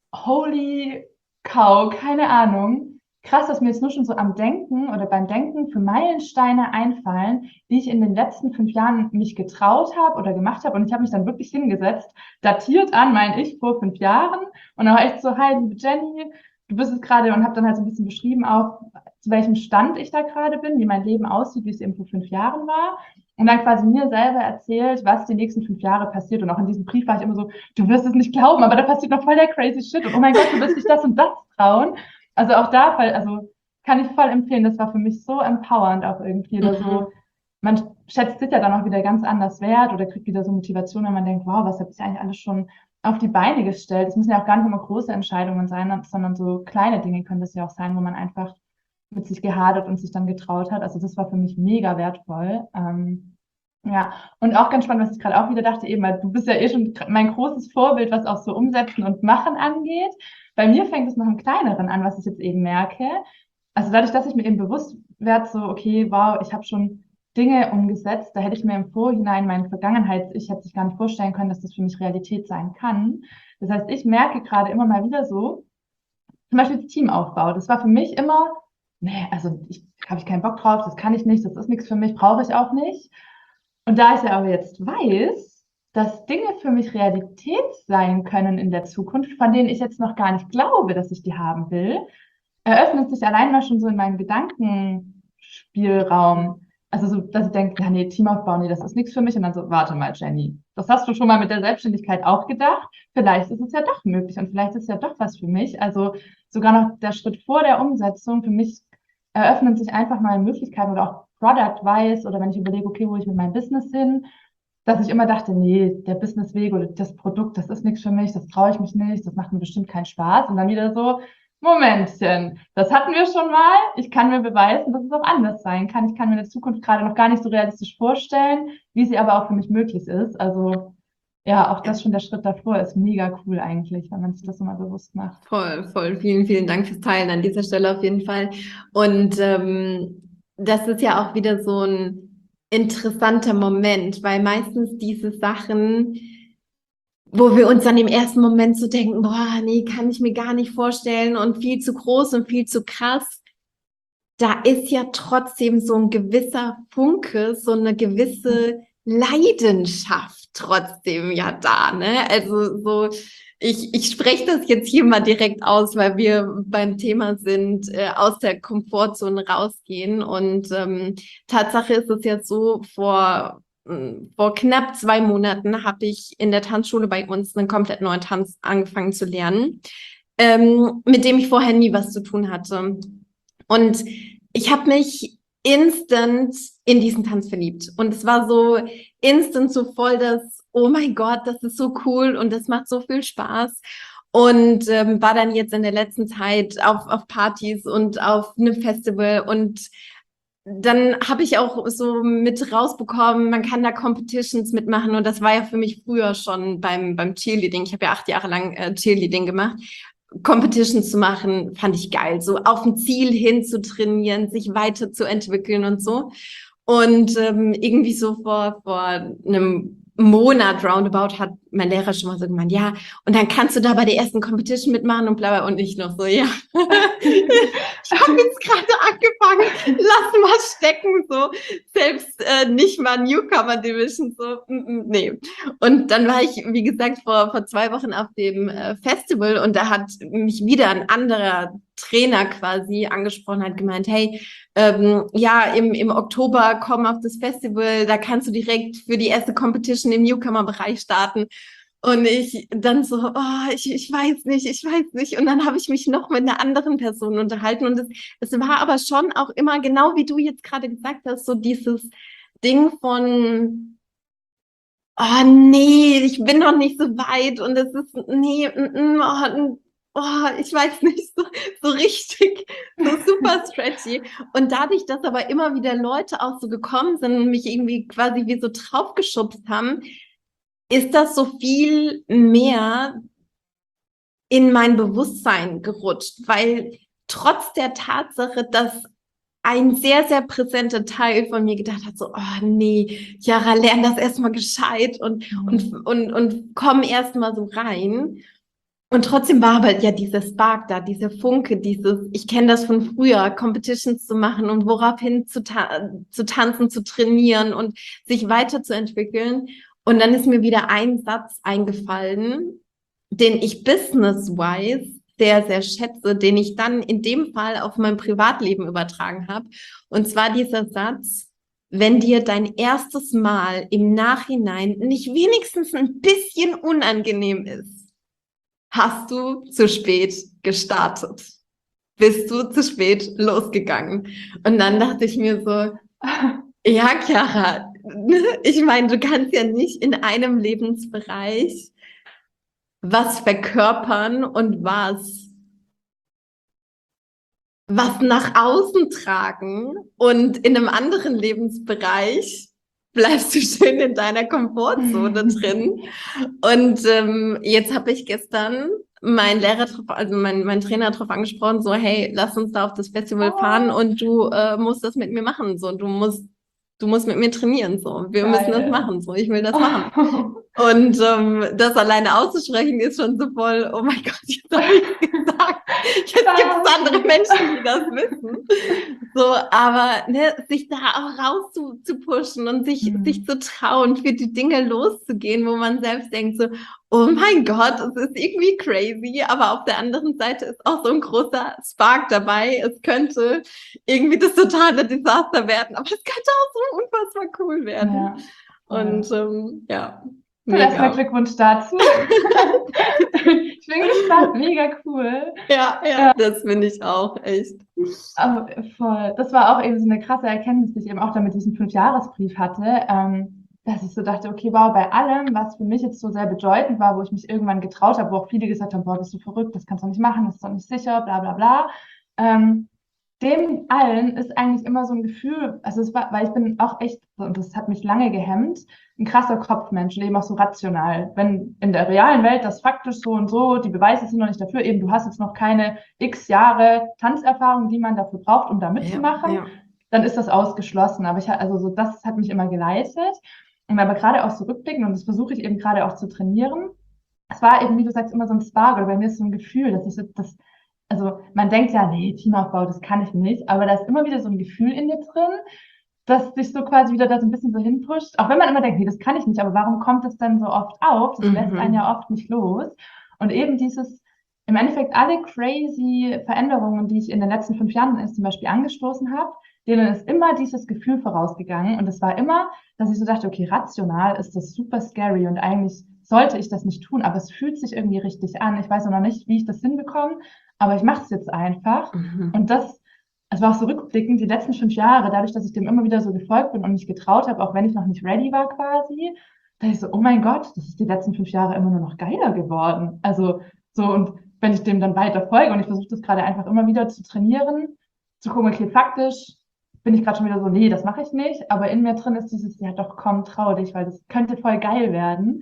holy cow, keine Ahnung. Krass, dass mir jetzt nur schon so am Denken oder beim Denken für Meilensteine einfallen, die ich in den letzten 5 Jahren mich getraut habe oder gemacht habe. Und ich habe mich dann wirklich hingesetzt, datiert an mein Ich vor 5 Jahren und auch echt so, hi, liebe Jenny, du bist es gerade, und habe dann halt so ein bisschen beschrieben auch, zu welchem Stand ich da gerade bin, wie mein Leben aussieht, wie es eben vor 5 Jahren war. Und dann quasi mir selber erzählt, was die nächsten 5 Jahre passiert. Und auch in diesem Brief war ich immer so, du wirst es nicht glauben, aber da passiert noch voll der crazy shit. Und oh mein Gott, du wirst dich das und das trauen. Also auch da, also kann ich voll empfehlen, das war für mich so empowernd auch irgendwie. Oder so, man schätzt sich ja dann auch wieder ganz anders wert oder kriegt wieder so Motivation, wenn man denkt, wow, was habe ich eigentlich alles schon auf die Beine gestellt. Es müssen ja auch gar nicht immer große Entscheidungen sein, sondern so kleine Dinge können das ja auch sein, wo man einfach mit sich gehadert und sich dann getraut hat. Also das war für mich mega wertvoll. Ja, und auch ganz spannend, was ich gerade auch wieder dachte, eben, weil du bist ja eh schon mein großes Vorbild, was auch so Umsetzen und Machen angeht. Bei mir fängt es noch im Kleineren an, was ich jetzt eben merke. Also dadurch, dass ich mir eben bewusst werde, so, okay, wow, ich habe schon Dinge umgesetzt, da hätte ich mir im Vorhinein, meine Vergangenheit, ich hätte sich gar nicht vorstellen können, dass das für mich Realität sein kann. Das heißt, ich merke gerade immer mal wieder so, zum Beispiel das Teamaufbau. Das war für mich immer, nee, also habe ich keinen Bock drauf, das kann ich nicht, das ist nichts für mich, brauche ich auch nicht. Und da ich ja aber jetzt weiß, dass Dinge für mich Realität sein können in der Zukunft, von denen ich jetzt noch gar nicht glaube, dass ich die haben will, eröffnet sich allein mal schon so in meinem Gedankenspielraum. Also so, dass ich denke, ja, nee, Teamaufbau, nee, das ist nichts für mich. Und dann so, warte mal, Jenny, das hast du schon mal mit der Selbstständigkeit auch gedacht. Vielleicht ist es ja doch möglich und vielleicht ist es ja doch was für mich. Also sogar noch der Schritt vor der Umsetzung, für mich eröffnen sich einfach neue Möglichkeiten oder auch Product-wise oder wenn ich überlege, okay, wo ich mit meinem Business hin, dass ich immer dachte, nee, der Businessweg oder das Produkt, das ist nichts für mich, das traue ich mich nicht, das macht mir bestimmt keinen Spaß. Und dann wieder so, Momentchen, das hatten wir schon mal. Ich kann mir beweisen, dass es auch anders sein kann. Ich kann mir eine Zukunft gerade noch gar nicht so realistisch vorstellen, wie sie aber auch für mich möglich ist. Also ja, auch das schon der Schritt davor ist mega cool eigentlich, wenn man sich das so mal bewusst macht. Voll, voll. Vielen, vielen Dank fürs Teilen an dieser Stelle auf jeden Fall. Und das ist ja auch wieder so ein interessanter Moment, weil meistens diese Sachen, wo wir uns dann im ersten Moment so denken, boah, nee, kann ich mir gar nicht vorstellen und viel zu groß und viel zu krass. Da ist ja trotzdem so ein gewisser Funke, so eine gewisse Leidenschaft trotzdem ja da, ne? Also so, ich spreche das jetzt hier mal direkt aus, weil wir beim Thema sind, aus der Komfortzone rausgehen. Und Tatsache ist es jetzt so, vor knapp 2 Monaten habe ich in der Tanzschule bei uns einen komplett neuen Tanz angefangen zu lernen, mit dem ich vorher nie was zu tun hatte. Und ich habe mich instant in diesen Tanz verliebt. Und es war so instant so voll das, oh mein Gott, das ist so cool und das macht so viel Spaß. Und war dann jetzt in der letzten Zeit auf Partys und auf einem Festival und dann habe ich auch so mit rausbekommen, man kann da Competitions mitmachen und das war ja für mich früher schon beim Cheerleading. Ich habe ja 8 Jahre lang Cheerleading gemacht. Competitions zu machen, fand ich geil. So auf ein Ziel hin zu trainieren, sich weiterzuentwickeln und so. Und irgendwie so vor einem Monat roundabout hat mein Lehrer schon mal so gemeint, ja, und dann kannst du da bei der ersten Competition mitmachen und bla bla. Und ich noch so, ja, ich habe jetzt gerade angefangen, lass mal stecken, so selbst nicht mal Newcomer Division, so, nee. Und dann war ich, wie gesagt, vor 2 Wochen auf dem Festival und da hat mich wieder ein anderer Trainer quasi angesprochen, hat gemeint, hey, ja, im Oktober komm auf das Festival, da kannst du direkt für die erste Competition im Newcomer-Bereich starten. Und ich dann so, oh, ich weiß nicht, ich weiß nicht. Und dann habe ich mich noch mit einer anderen Person unterhalten. Und es war aber schon auch immer, genau wie du jetzt gerade gesagt hast, so dieses Ding von, oh nee, ich bin noch nicht so weit. Und es ist, nee, ich weiß nicht, so richtig, so super stretchy. Und dadurch, dass aber immer wieder Leute auch so gekommen sind und mich irgendwie quasi wie so draufgeschubst haben, ist das so viel mehr in mein Bewusstsein gerutscht, weil trotz der Tatsache, dass ein sehr, sehr präsenter Teil von mir gedacht hat, so, oh nee, Jara, lern das erstmal gescheit und komm erstmal so rein. Und trotzdem war aber ja dieser Spark da, dieser Funke, ich kenne das von früher, Competitions zu machen und woraufhin zu tanzen, zu trainieren und sich weiterzuentwickeln. Und dann ist mir wieder ein Satz eingefallen, den ich business-wise sehr, sehr schätze, den ich dann in dem Fall auf mein Privatleben übertragen habe. Und zwar dieser Satz: Wenn dir dein erstes Mal im Nachhinein nicht wenigstens ein bisschen unangenehm ist, hast du zu spät gestartet. Bist du zu spät losgegangen. Und dann dachte ich mir so, ja, Chiara, ich meine, du kannst ja nicht in einem Lebensbereich was verkörpern und was nach außen tragen und in einem anderen Lebensbereich bleibst du schön in deiner Komfortzone drin. Und jetzt habe ich gestern meinen Lehrer, also mein Trainer darauf angesprochen, so, hey, lass uns da auf das Festival fahren und du musst das mit mir machen. So, du musst mit mir trainieren. So, wir müssen das Geil. machen. So, ich will das machen. Und das alleine auszusprechen ist schon so voll, oh mein Gott, jetzt habe ich gesagt. Jetzt gibt es andere Menschen, die das wissen. So, aber ne, sich da auch raus zu pushen und sich zu trauen, für die Dinge loszugehen, wo man selbst denkt so, oh mein Gott, es ist irgendwie crazy, aber auf der anderen Seite ist auch so ein großer Spark dabei. Es könnte irgendwie das totale Desaster werden, aber es könnte auch so unfassbar cool werden. Ja, Und ja. cool, erstmal Mega. Glückwunsch dazu. Ich bin gespannt, mega cool. Ja, das finde ich auch echt. Aber voll. Das war auch eben so eine krasse Erkenntnis, die ich eben auch da mit diesem Fünfjahresbrief hatte, dass ich so dachte, okay, wow, bei allem, was für mich jetzt so sehr bedeutend war, wo ich mich irgendwann getraut habe, wo auch viele gesagt haben, boah, bist du verrückt, das kannst du nicht machen, das ist doch nicht sicher, bla bla bla. Dem allen ist eigentlich immer so ein Gefühl, also es war, weil ich bin auch echt, und das hat mich lange gehemmt, ein krasser Kopfmensch, eben auch so rational. Wenn in der realen Welt das faktisch so und so, die Beweise sind noch nicht dafür, eben du hast jetzt noch keine x Jahre Tanzerfahrung, die man dafür braucht, um da mitzumachen, Ja. dann ist das ausgeschlossen. Aber also so, das hat mich immer geleitet. Und aber gerade auch so rückblicken, und das versuche ich eben gerade auch zu trainieren, es war eben, wie du sagst, immer so ein Spark, oder bei mir ist so ein Gefühl, dass ich so, also man denkt ja, nee, Teamaufbau, das kann ich nicht, aber da ist immer wieder so ein Gefühl in dir drin, das dich so quasi wieder da so ein bisschen so hinpusht. Auch wenn man immer denkt, nee, das kann ich nicht, aber warum kommt das dann so oft auf? Das lässt einen ja oft nicht los. Und eben dieses, im Endeffekt alle crazy Veränderungen, die ich in den letzten 5 Jahren jetzt zum Beispiel angestoßen habe, denen ist immer dieses Gefühl vorausgegangen. Und es war immer, dass ich so dachte, okay, rational ist das super scary und eigentlich sollte ich das nicht tun, aber es fühlt sich irgendwie richtig an. Ich weiß noch nicht, wie ich das hinbekomme, aber ich mache es jetzt einfach. Und das, es war auch so rückblickend, die letzten 5 Jahre, dadurch, dass ich dem immer wieder so gefolgt bin und mich getraut habe, auch wenn ich noch nicht ready war quasi, da ich so, oh mein Gott, das ist die letzten 5 Jahre immer nur noch geiler geworden. Also so, und wenn ich dem dann weiter folge und ich versuche das gerade einfach immer wieder zu trainieren, zu gucken, okay, faktisch bin ich gerade schon wieder so, nee, das mache ich nicht, aber in mir drin ist dieses, ja doch, komm, trau dich, weil das könnte voll geil werden.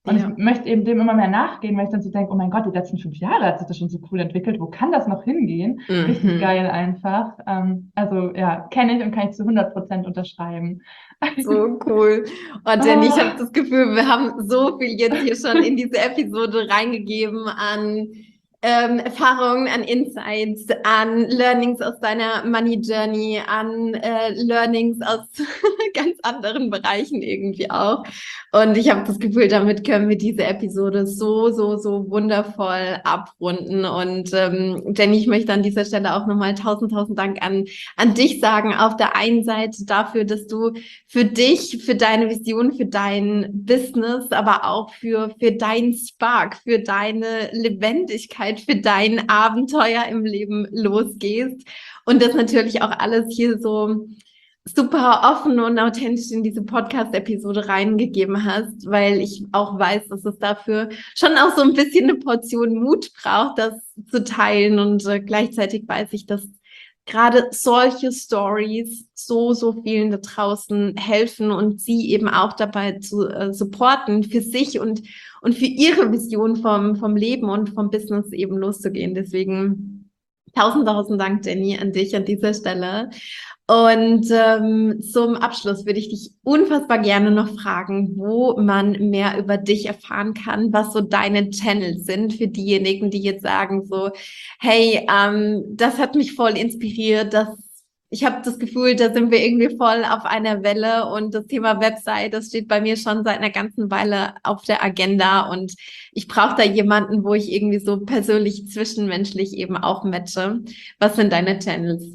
Und Ja. ich möchte eben dem immer mehr nachgehen, weil ich dann so denke, oh mein Gott, die letzten 5 Jahre hat sich das schon so cool entwickelt. Wo kann das noch hingehen? Richtig Mhm. geil einfach. Also ja, kenne ich und kann ich zu 100% unterschreiben. So cool. Und Jenny, ich habe Ah, das Gefühl, wir haben so viel jetzt hier schon in diese Episode reingegeben an Erfahrungen, an Insights, an Learnings aus deiner Money Journey, an Learnings aus ganz anderen Bereichen irgendwie auch. Und ich habe das Gefühl, damit können wir diese Episode so wundervoll abrunden. Und Jenny, ich möchte an dieser Stelle auch nochmal tausend Dank an dich sagen. Auf der einen Seite dafür, dass du für dich, für deine Vision, für dein Business, aber auch für deinen Spark, für deine Lebendigkeit, für dein Abenteuer im Leben losgehst und das natürlich auch alles hier so super offen und authentisch in diese Podcast-Episode reingegeben hast, weil ich auch weiß, dass es dafür schon auch so ein bisschen eine Portion Mut braucht, das zu teilen und gleichzeitig weiß ich, dass gerade solche Stories so vielen da draußen helfen und sie eben auch dabei zu supporten, für sich und für ihre Vision vom Leben und vom Business eben loszugehen. Deswegen tausend Dank, Jenny, an dich an dieser Stelle. Und zum Abschluss würde ich dich unfassbar gerne noch fragen, wo man mehr über dich erfahren kann, was so deine Channels sind für diejenigen, die jetzt sagen so, hey, das hat mich voll inspiriert, ich habe das Gefühl, da sind wir irgendwie voll auf einer Welle und das Thema Website, das steht bei mir schon seit einer ganzen Weile auf der Agenda und ich brauche da jemanden, wo ich irgendwie so persönlich, zwischenmenschlich eben auch matche. Was sind deine Channels?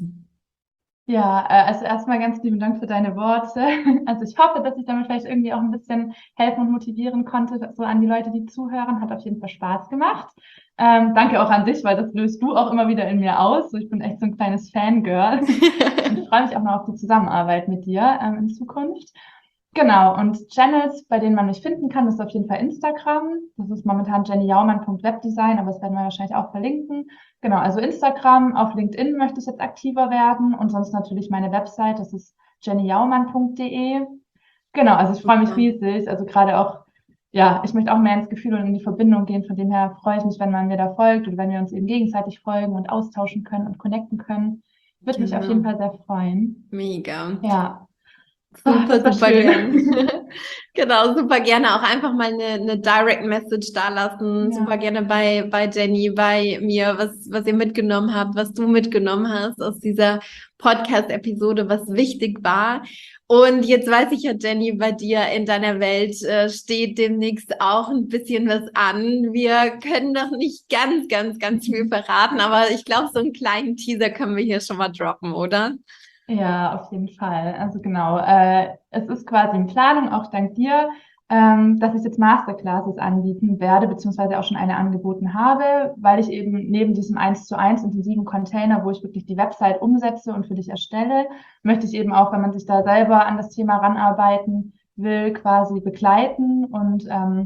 ja, also erstmal ganz lieben Dank für deine Worte. Also ich hoffe, dass ich damit vielleicht irgendwie auch ein bisschen helfen und motivieren konnte, so an die Leute, die zuhören. Hat auf jeden Fall Spaß gemacht. Danke auch an dich, weil das löst du auch immer wieder in mir aus. So, ich bin echt so ein kleines Fangirl und ich freue mich auch noch auf die Zusammenarbeit mit dir in Zukunft. Genau, und Channels, bei denen man mich finden kann, ist auf jeden Fall Instagram. Das ist momentan jennyjaumann.webdesign, aber das werden wir wahrscheinlich auch verlinken. Genau, also Instagram, auf LinkedIn möchte ich jetzt aktiver werden und sonst natürlich meine Website, das ist jennyjaumann.de. Genau, also ich freue mich Super. riesig, also gerade auch, ja, ich möchte auch mehr ins Gefühl und in die Verbindung gehen, von dem her freue ich mich, wenn man mir da folgt und wenn wir uns eben gegenseitig folgen und austauschen können und connecten können. Würde mich auf jeden Genau. Fall sehr freuen. Mega. Ja, Super, das war super gern. schön. Genau, super gerne auch einfach mal eine Direct Message da lassen. Super Ja. gerne bei Jenny, bei mir, was ihr mitgenommen habt, was du mitgenommen hast aus dieser Podcast-Episode, was wichtig war. Und jetzt weiß ich ja, Jenny, bei dir in deiner Welt steht demnächst auch ein bisschen was an. Wir können noch nicht ganz viel verraten, aber ich glaube, so einen kleinen Teaser können wir hier schon mal droppen, oder? Ja, auf jeden Fall. Also genau, es ist quasi in Planung, auch dank dir, dass ich jetzt Masterclasses anbieten werde, beziehungsweise auch schon eine angeboten habe, weil ich eben neben diesem 1:1 intensiven Container, wo ich wirklich die Website umsetze und für dich erstelle, möchte ich eben auch, wenn man sich da selber an das Thema ranarbeiten will, quasi begleiten. Und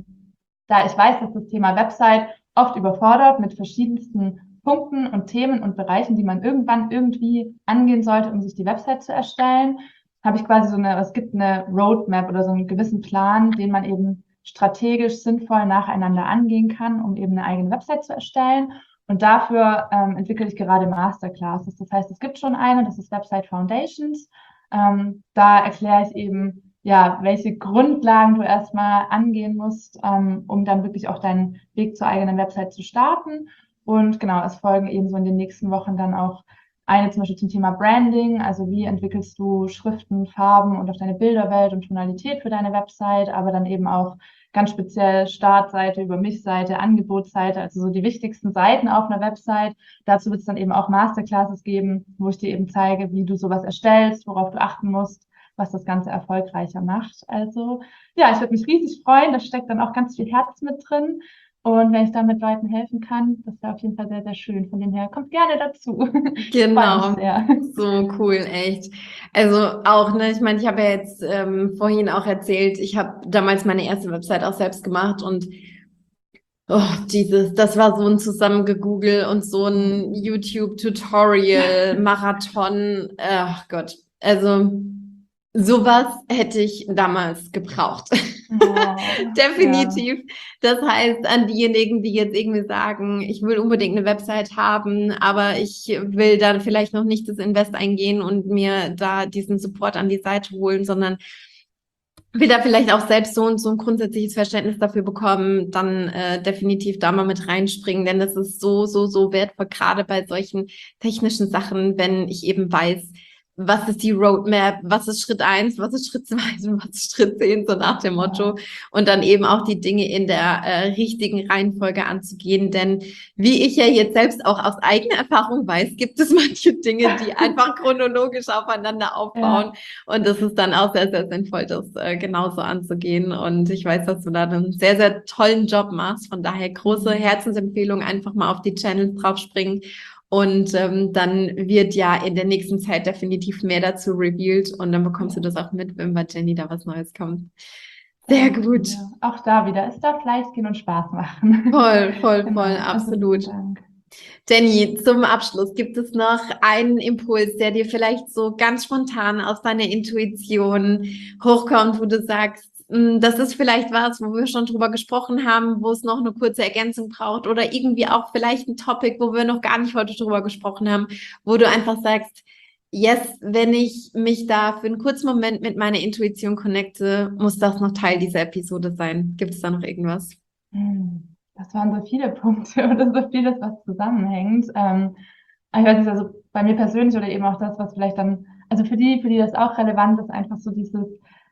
da ich weiß, dass das Thema Website oft überfordert mit verschiedensten Punkten und Themen und Bereichen, die man irgendwann irgendwie angehen sollte, um sich die Website zu erstellen, habe ich quasi es gibt eine Roadmap oder so einen gewissen Plan, den man eben strategisch sinnvoll nacheinander angehen kann, um eben eine eigene Website zu erstellen. Und dafür entwickle ich gerade Masterclasses. Das heißt, es gibt schon eine, das ist Website Foundations. Da erkläre ich eben, ja, welche Grundlagen du erstmal angehen musst, um dann wirklich auch deinen Weg zur eigenen Website zu starten. Und genau, es folgen eben so in den nächsten Wochen dann auch eine zum Beispiel zum Thema Branding, also wie entwickelst du Schriften, Farben und auch deine Bilderwelt und Tonalität für deine Website, aber dann eben auch ganz speziell Startseite, über mich Seite, Angebotsseite, also so die wichtigsten Seiten auf einer Website. Dazu wird es dann eben auch Masterclasses geben, wo ich dir eben zeige, wie du sowas erstellst, worauf du achten musst, was das Ganze erfolgreicher macht. Also ja, ich würde mich riesig freuen. Da steckt dann auch ganz viel Herz mit drin. Und wenn ich damit Leuten helfen kann, das wäre auf jeden Fall sehr, sehr schön. Von dem her, kommt gerne dazu. Ich freue mich Genau, sehr. so cool, echt. Also auch, ne, ich meine, ich habe ja jetzt vorhin auch erzählt, ich habe damals meine erste Website auch selbst gemacht und oh, das war so ein Zusammengegoogle und so ein YouTube-Tutorial, Marathon, ach Gott. Also sowas hätte ich damals gebraucht. Definitiv. Das heißt, an diejenigen, die jetzt irgendwie sagen, ich will unbedingt eine Website haben, aber ich will dann vielleicht noch nicht das Invest eingehen und mir da diesen Support an die Seite holen, sondern will da vielleicht auch selbst so ein grundsätzliches Verständnis dafür bekommen, dann definitiv da mal mit reinspringen, denn das ist so wertvoll, gerade bei solchen technischen Sachen, wenn ich eben weiß, was ist die Roadmap, was ist Schritt 1, was ist Schritt 2 und was ist Schritt 10, so nach dem Motto. Und dann eben auch die Dinge in der richtigen Reihenfolge anzugehen. Denn wie ich ja jetzt selbst auch aus eigener Erfahrung weiß, gibt es manche Dinge, die einfach chronologisch aufeinander aufbauen. Und es ist dann auch sehr sinnvoll, das genauso anzugehen. Und ich weiß, dass du da einen sehr tollen Job machst. Von daher große Herzensempfehlung, einfach mal auf die Channels draufspringen. Und dann wird ja in der nächsten Zeit definitiv mehr dazu revealed und dann bekommst du das auch mit, wenn bei Jenny da was Neues kommt. Sehr gut. Ja, auch da wieder. Es darf leicht gehen und Spaß machen. Voll, Genau, absolut. Also, Jenny, zum Abschluss, gibt es noch einen Impuls, der dir vielleicht so ganz spontan aus deiner Intuition hochkommt, wo du sagst, das ist vielleicht was, wo wir schon drüber gesprochen haben, wo es noch eine kurze Ergänzung braucht oder irgendwie auch vielleicht ein Topic, wo wir noch gar nicht heute drüber gesprochen haben, wo du einfach sagst, yes, wenn ich mich da für einen kurzen Moment mit meiner Intuition connecte, muss das noch Teil dieser Episode sein. Gibt es da noch irgendwas? Das waren so viele Punkte oder so vieles, was zusammenhängt. Ich weiß nicht, also bei mir persönlich oder eben auch das, was vielleicht dann, also für die das auch relevant ist, einfach so dieses,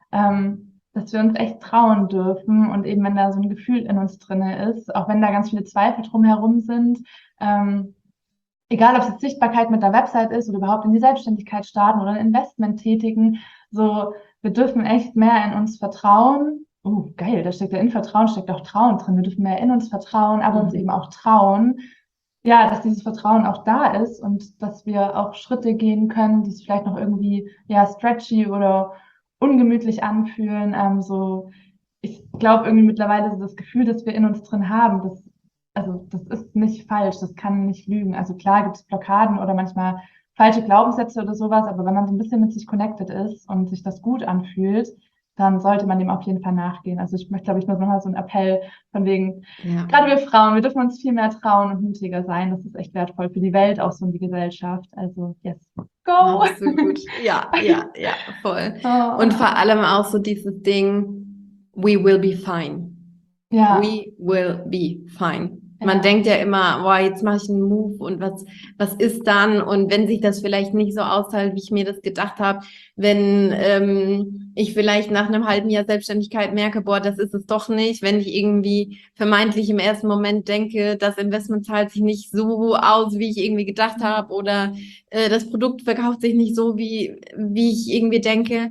dass wir uns echt trauen dürfen und eben wenn da so ein Gefühl in uns drinne ist, auch wenn da ganz viele Zweifel drumherum sind, egal ob es jetzt Sichtbarkeit mit der Website ist oder überhaupt in die Selbstständigkeit starten oder ein Investment tätigen, so, wir dürfen echt mehr in uns vertrauen. Oh, geil, da steckt ja in Vertrauen, steckt auch Trauen drin. Wir dürfen mehr in uns vertrauen, aber uns eben auch trauen, ja, dass dieses Vertrauen auch da ist und dass wir auch Schritte gehen können, die es vielleicht noch irgendwie, ja, stretchy oder ungemütlich anfühlen. Ich glaube irgendwie mittlerweile so das Gefühl, das wir in uns drin haben, das ist nicht falsch, das kann nicht lügen. Also klar gibt es Blockaden oder manchmal falsche Glaubenssätze oder sowas, aber wenn man so ein bisschen mit sich connected ist und sich das gut anfühlt, dann sollte man dem auf jeden Fall nachgehen. Also ich möchte, glaube ich, nur noch mal so einen Appell von wegen, gerade wir Frauen, wir dürfen uns viel mehr trauen und mutiger sein. Das ist echt wertvoll für die Welt, auch so in die Gesellschaft. Also yes, go! Absolut. Ja, voll. Und vor allem auch so dieses Ding, we will be fine. Ja. We will be fine. Man denkt ja immer, boah, jetzt mache ich einen Move und was ist dann? Und wenn sich das vielleicht nicht so auszahlt, wie ich mir das gedacht habe, wenn ich vielleicht nach einem halben Jahr Selbstständigkeit merke, boah, das ist es doch nicht, wenn ich irgendwie vermeintlich im ersten Moment denke, das Investment zahlt sich nicht so aus, wie ich irgendwie gedacht habe oder das Produkt verkauft sich nicht so, wie ich irgendwie denke.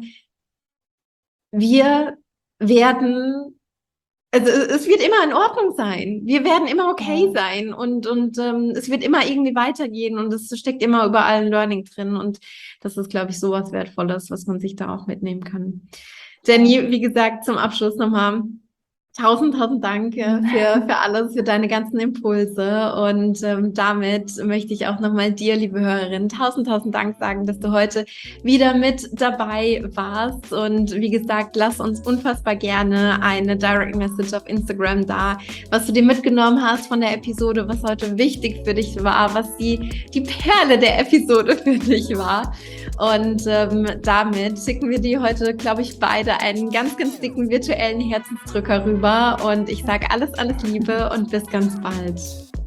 Wir werden... Also es wird immer in Ordnung sein. Wir werden immer okay sein und es wird immer irgendwie weitergehen und es steckt immer überall ein Learning drin und das ist, glaube ich, so was Wertvolles, was man sich da auch mitnehmen kann. Jenny, wie gesagt, zum Abschluss nochmal tausend Dank für alles, für deine ganzen Impulse und damit möchte ich auch nochmal dir, liebe Hörerin, tausend Dank sagen, dass du heute wieder mit dabei warst und wie gesagt, lass uns unfassbar gerne eine Direct Message auf Instagram da, was du dir mitgenommen hast von der Episode, was heute wichtig für dich war, was die Perle der Episode für dich war und damit schicken wir dir heute, glaube ich, beide einen ganz dicken virtuellen Herzensdrücker rüber. Und ich sage alles Liebe und bis ganz bald.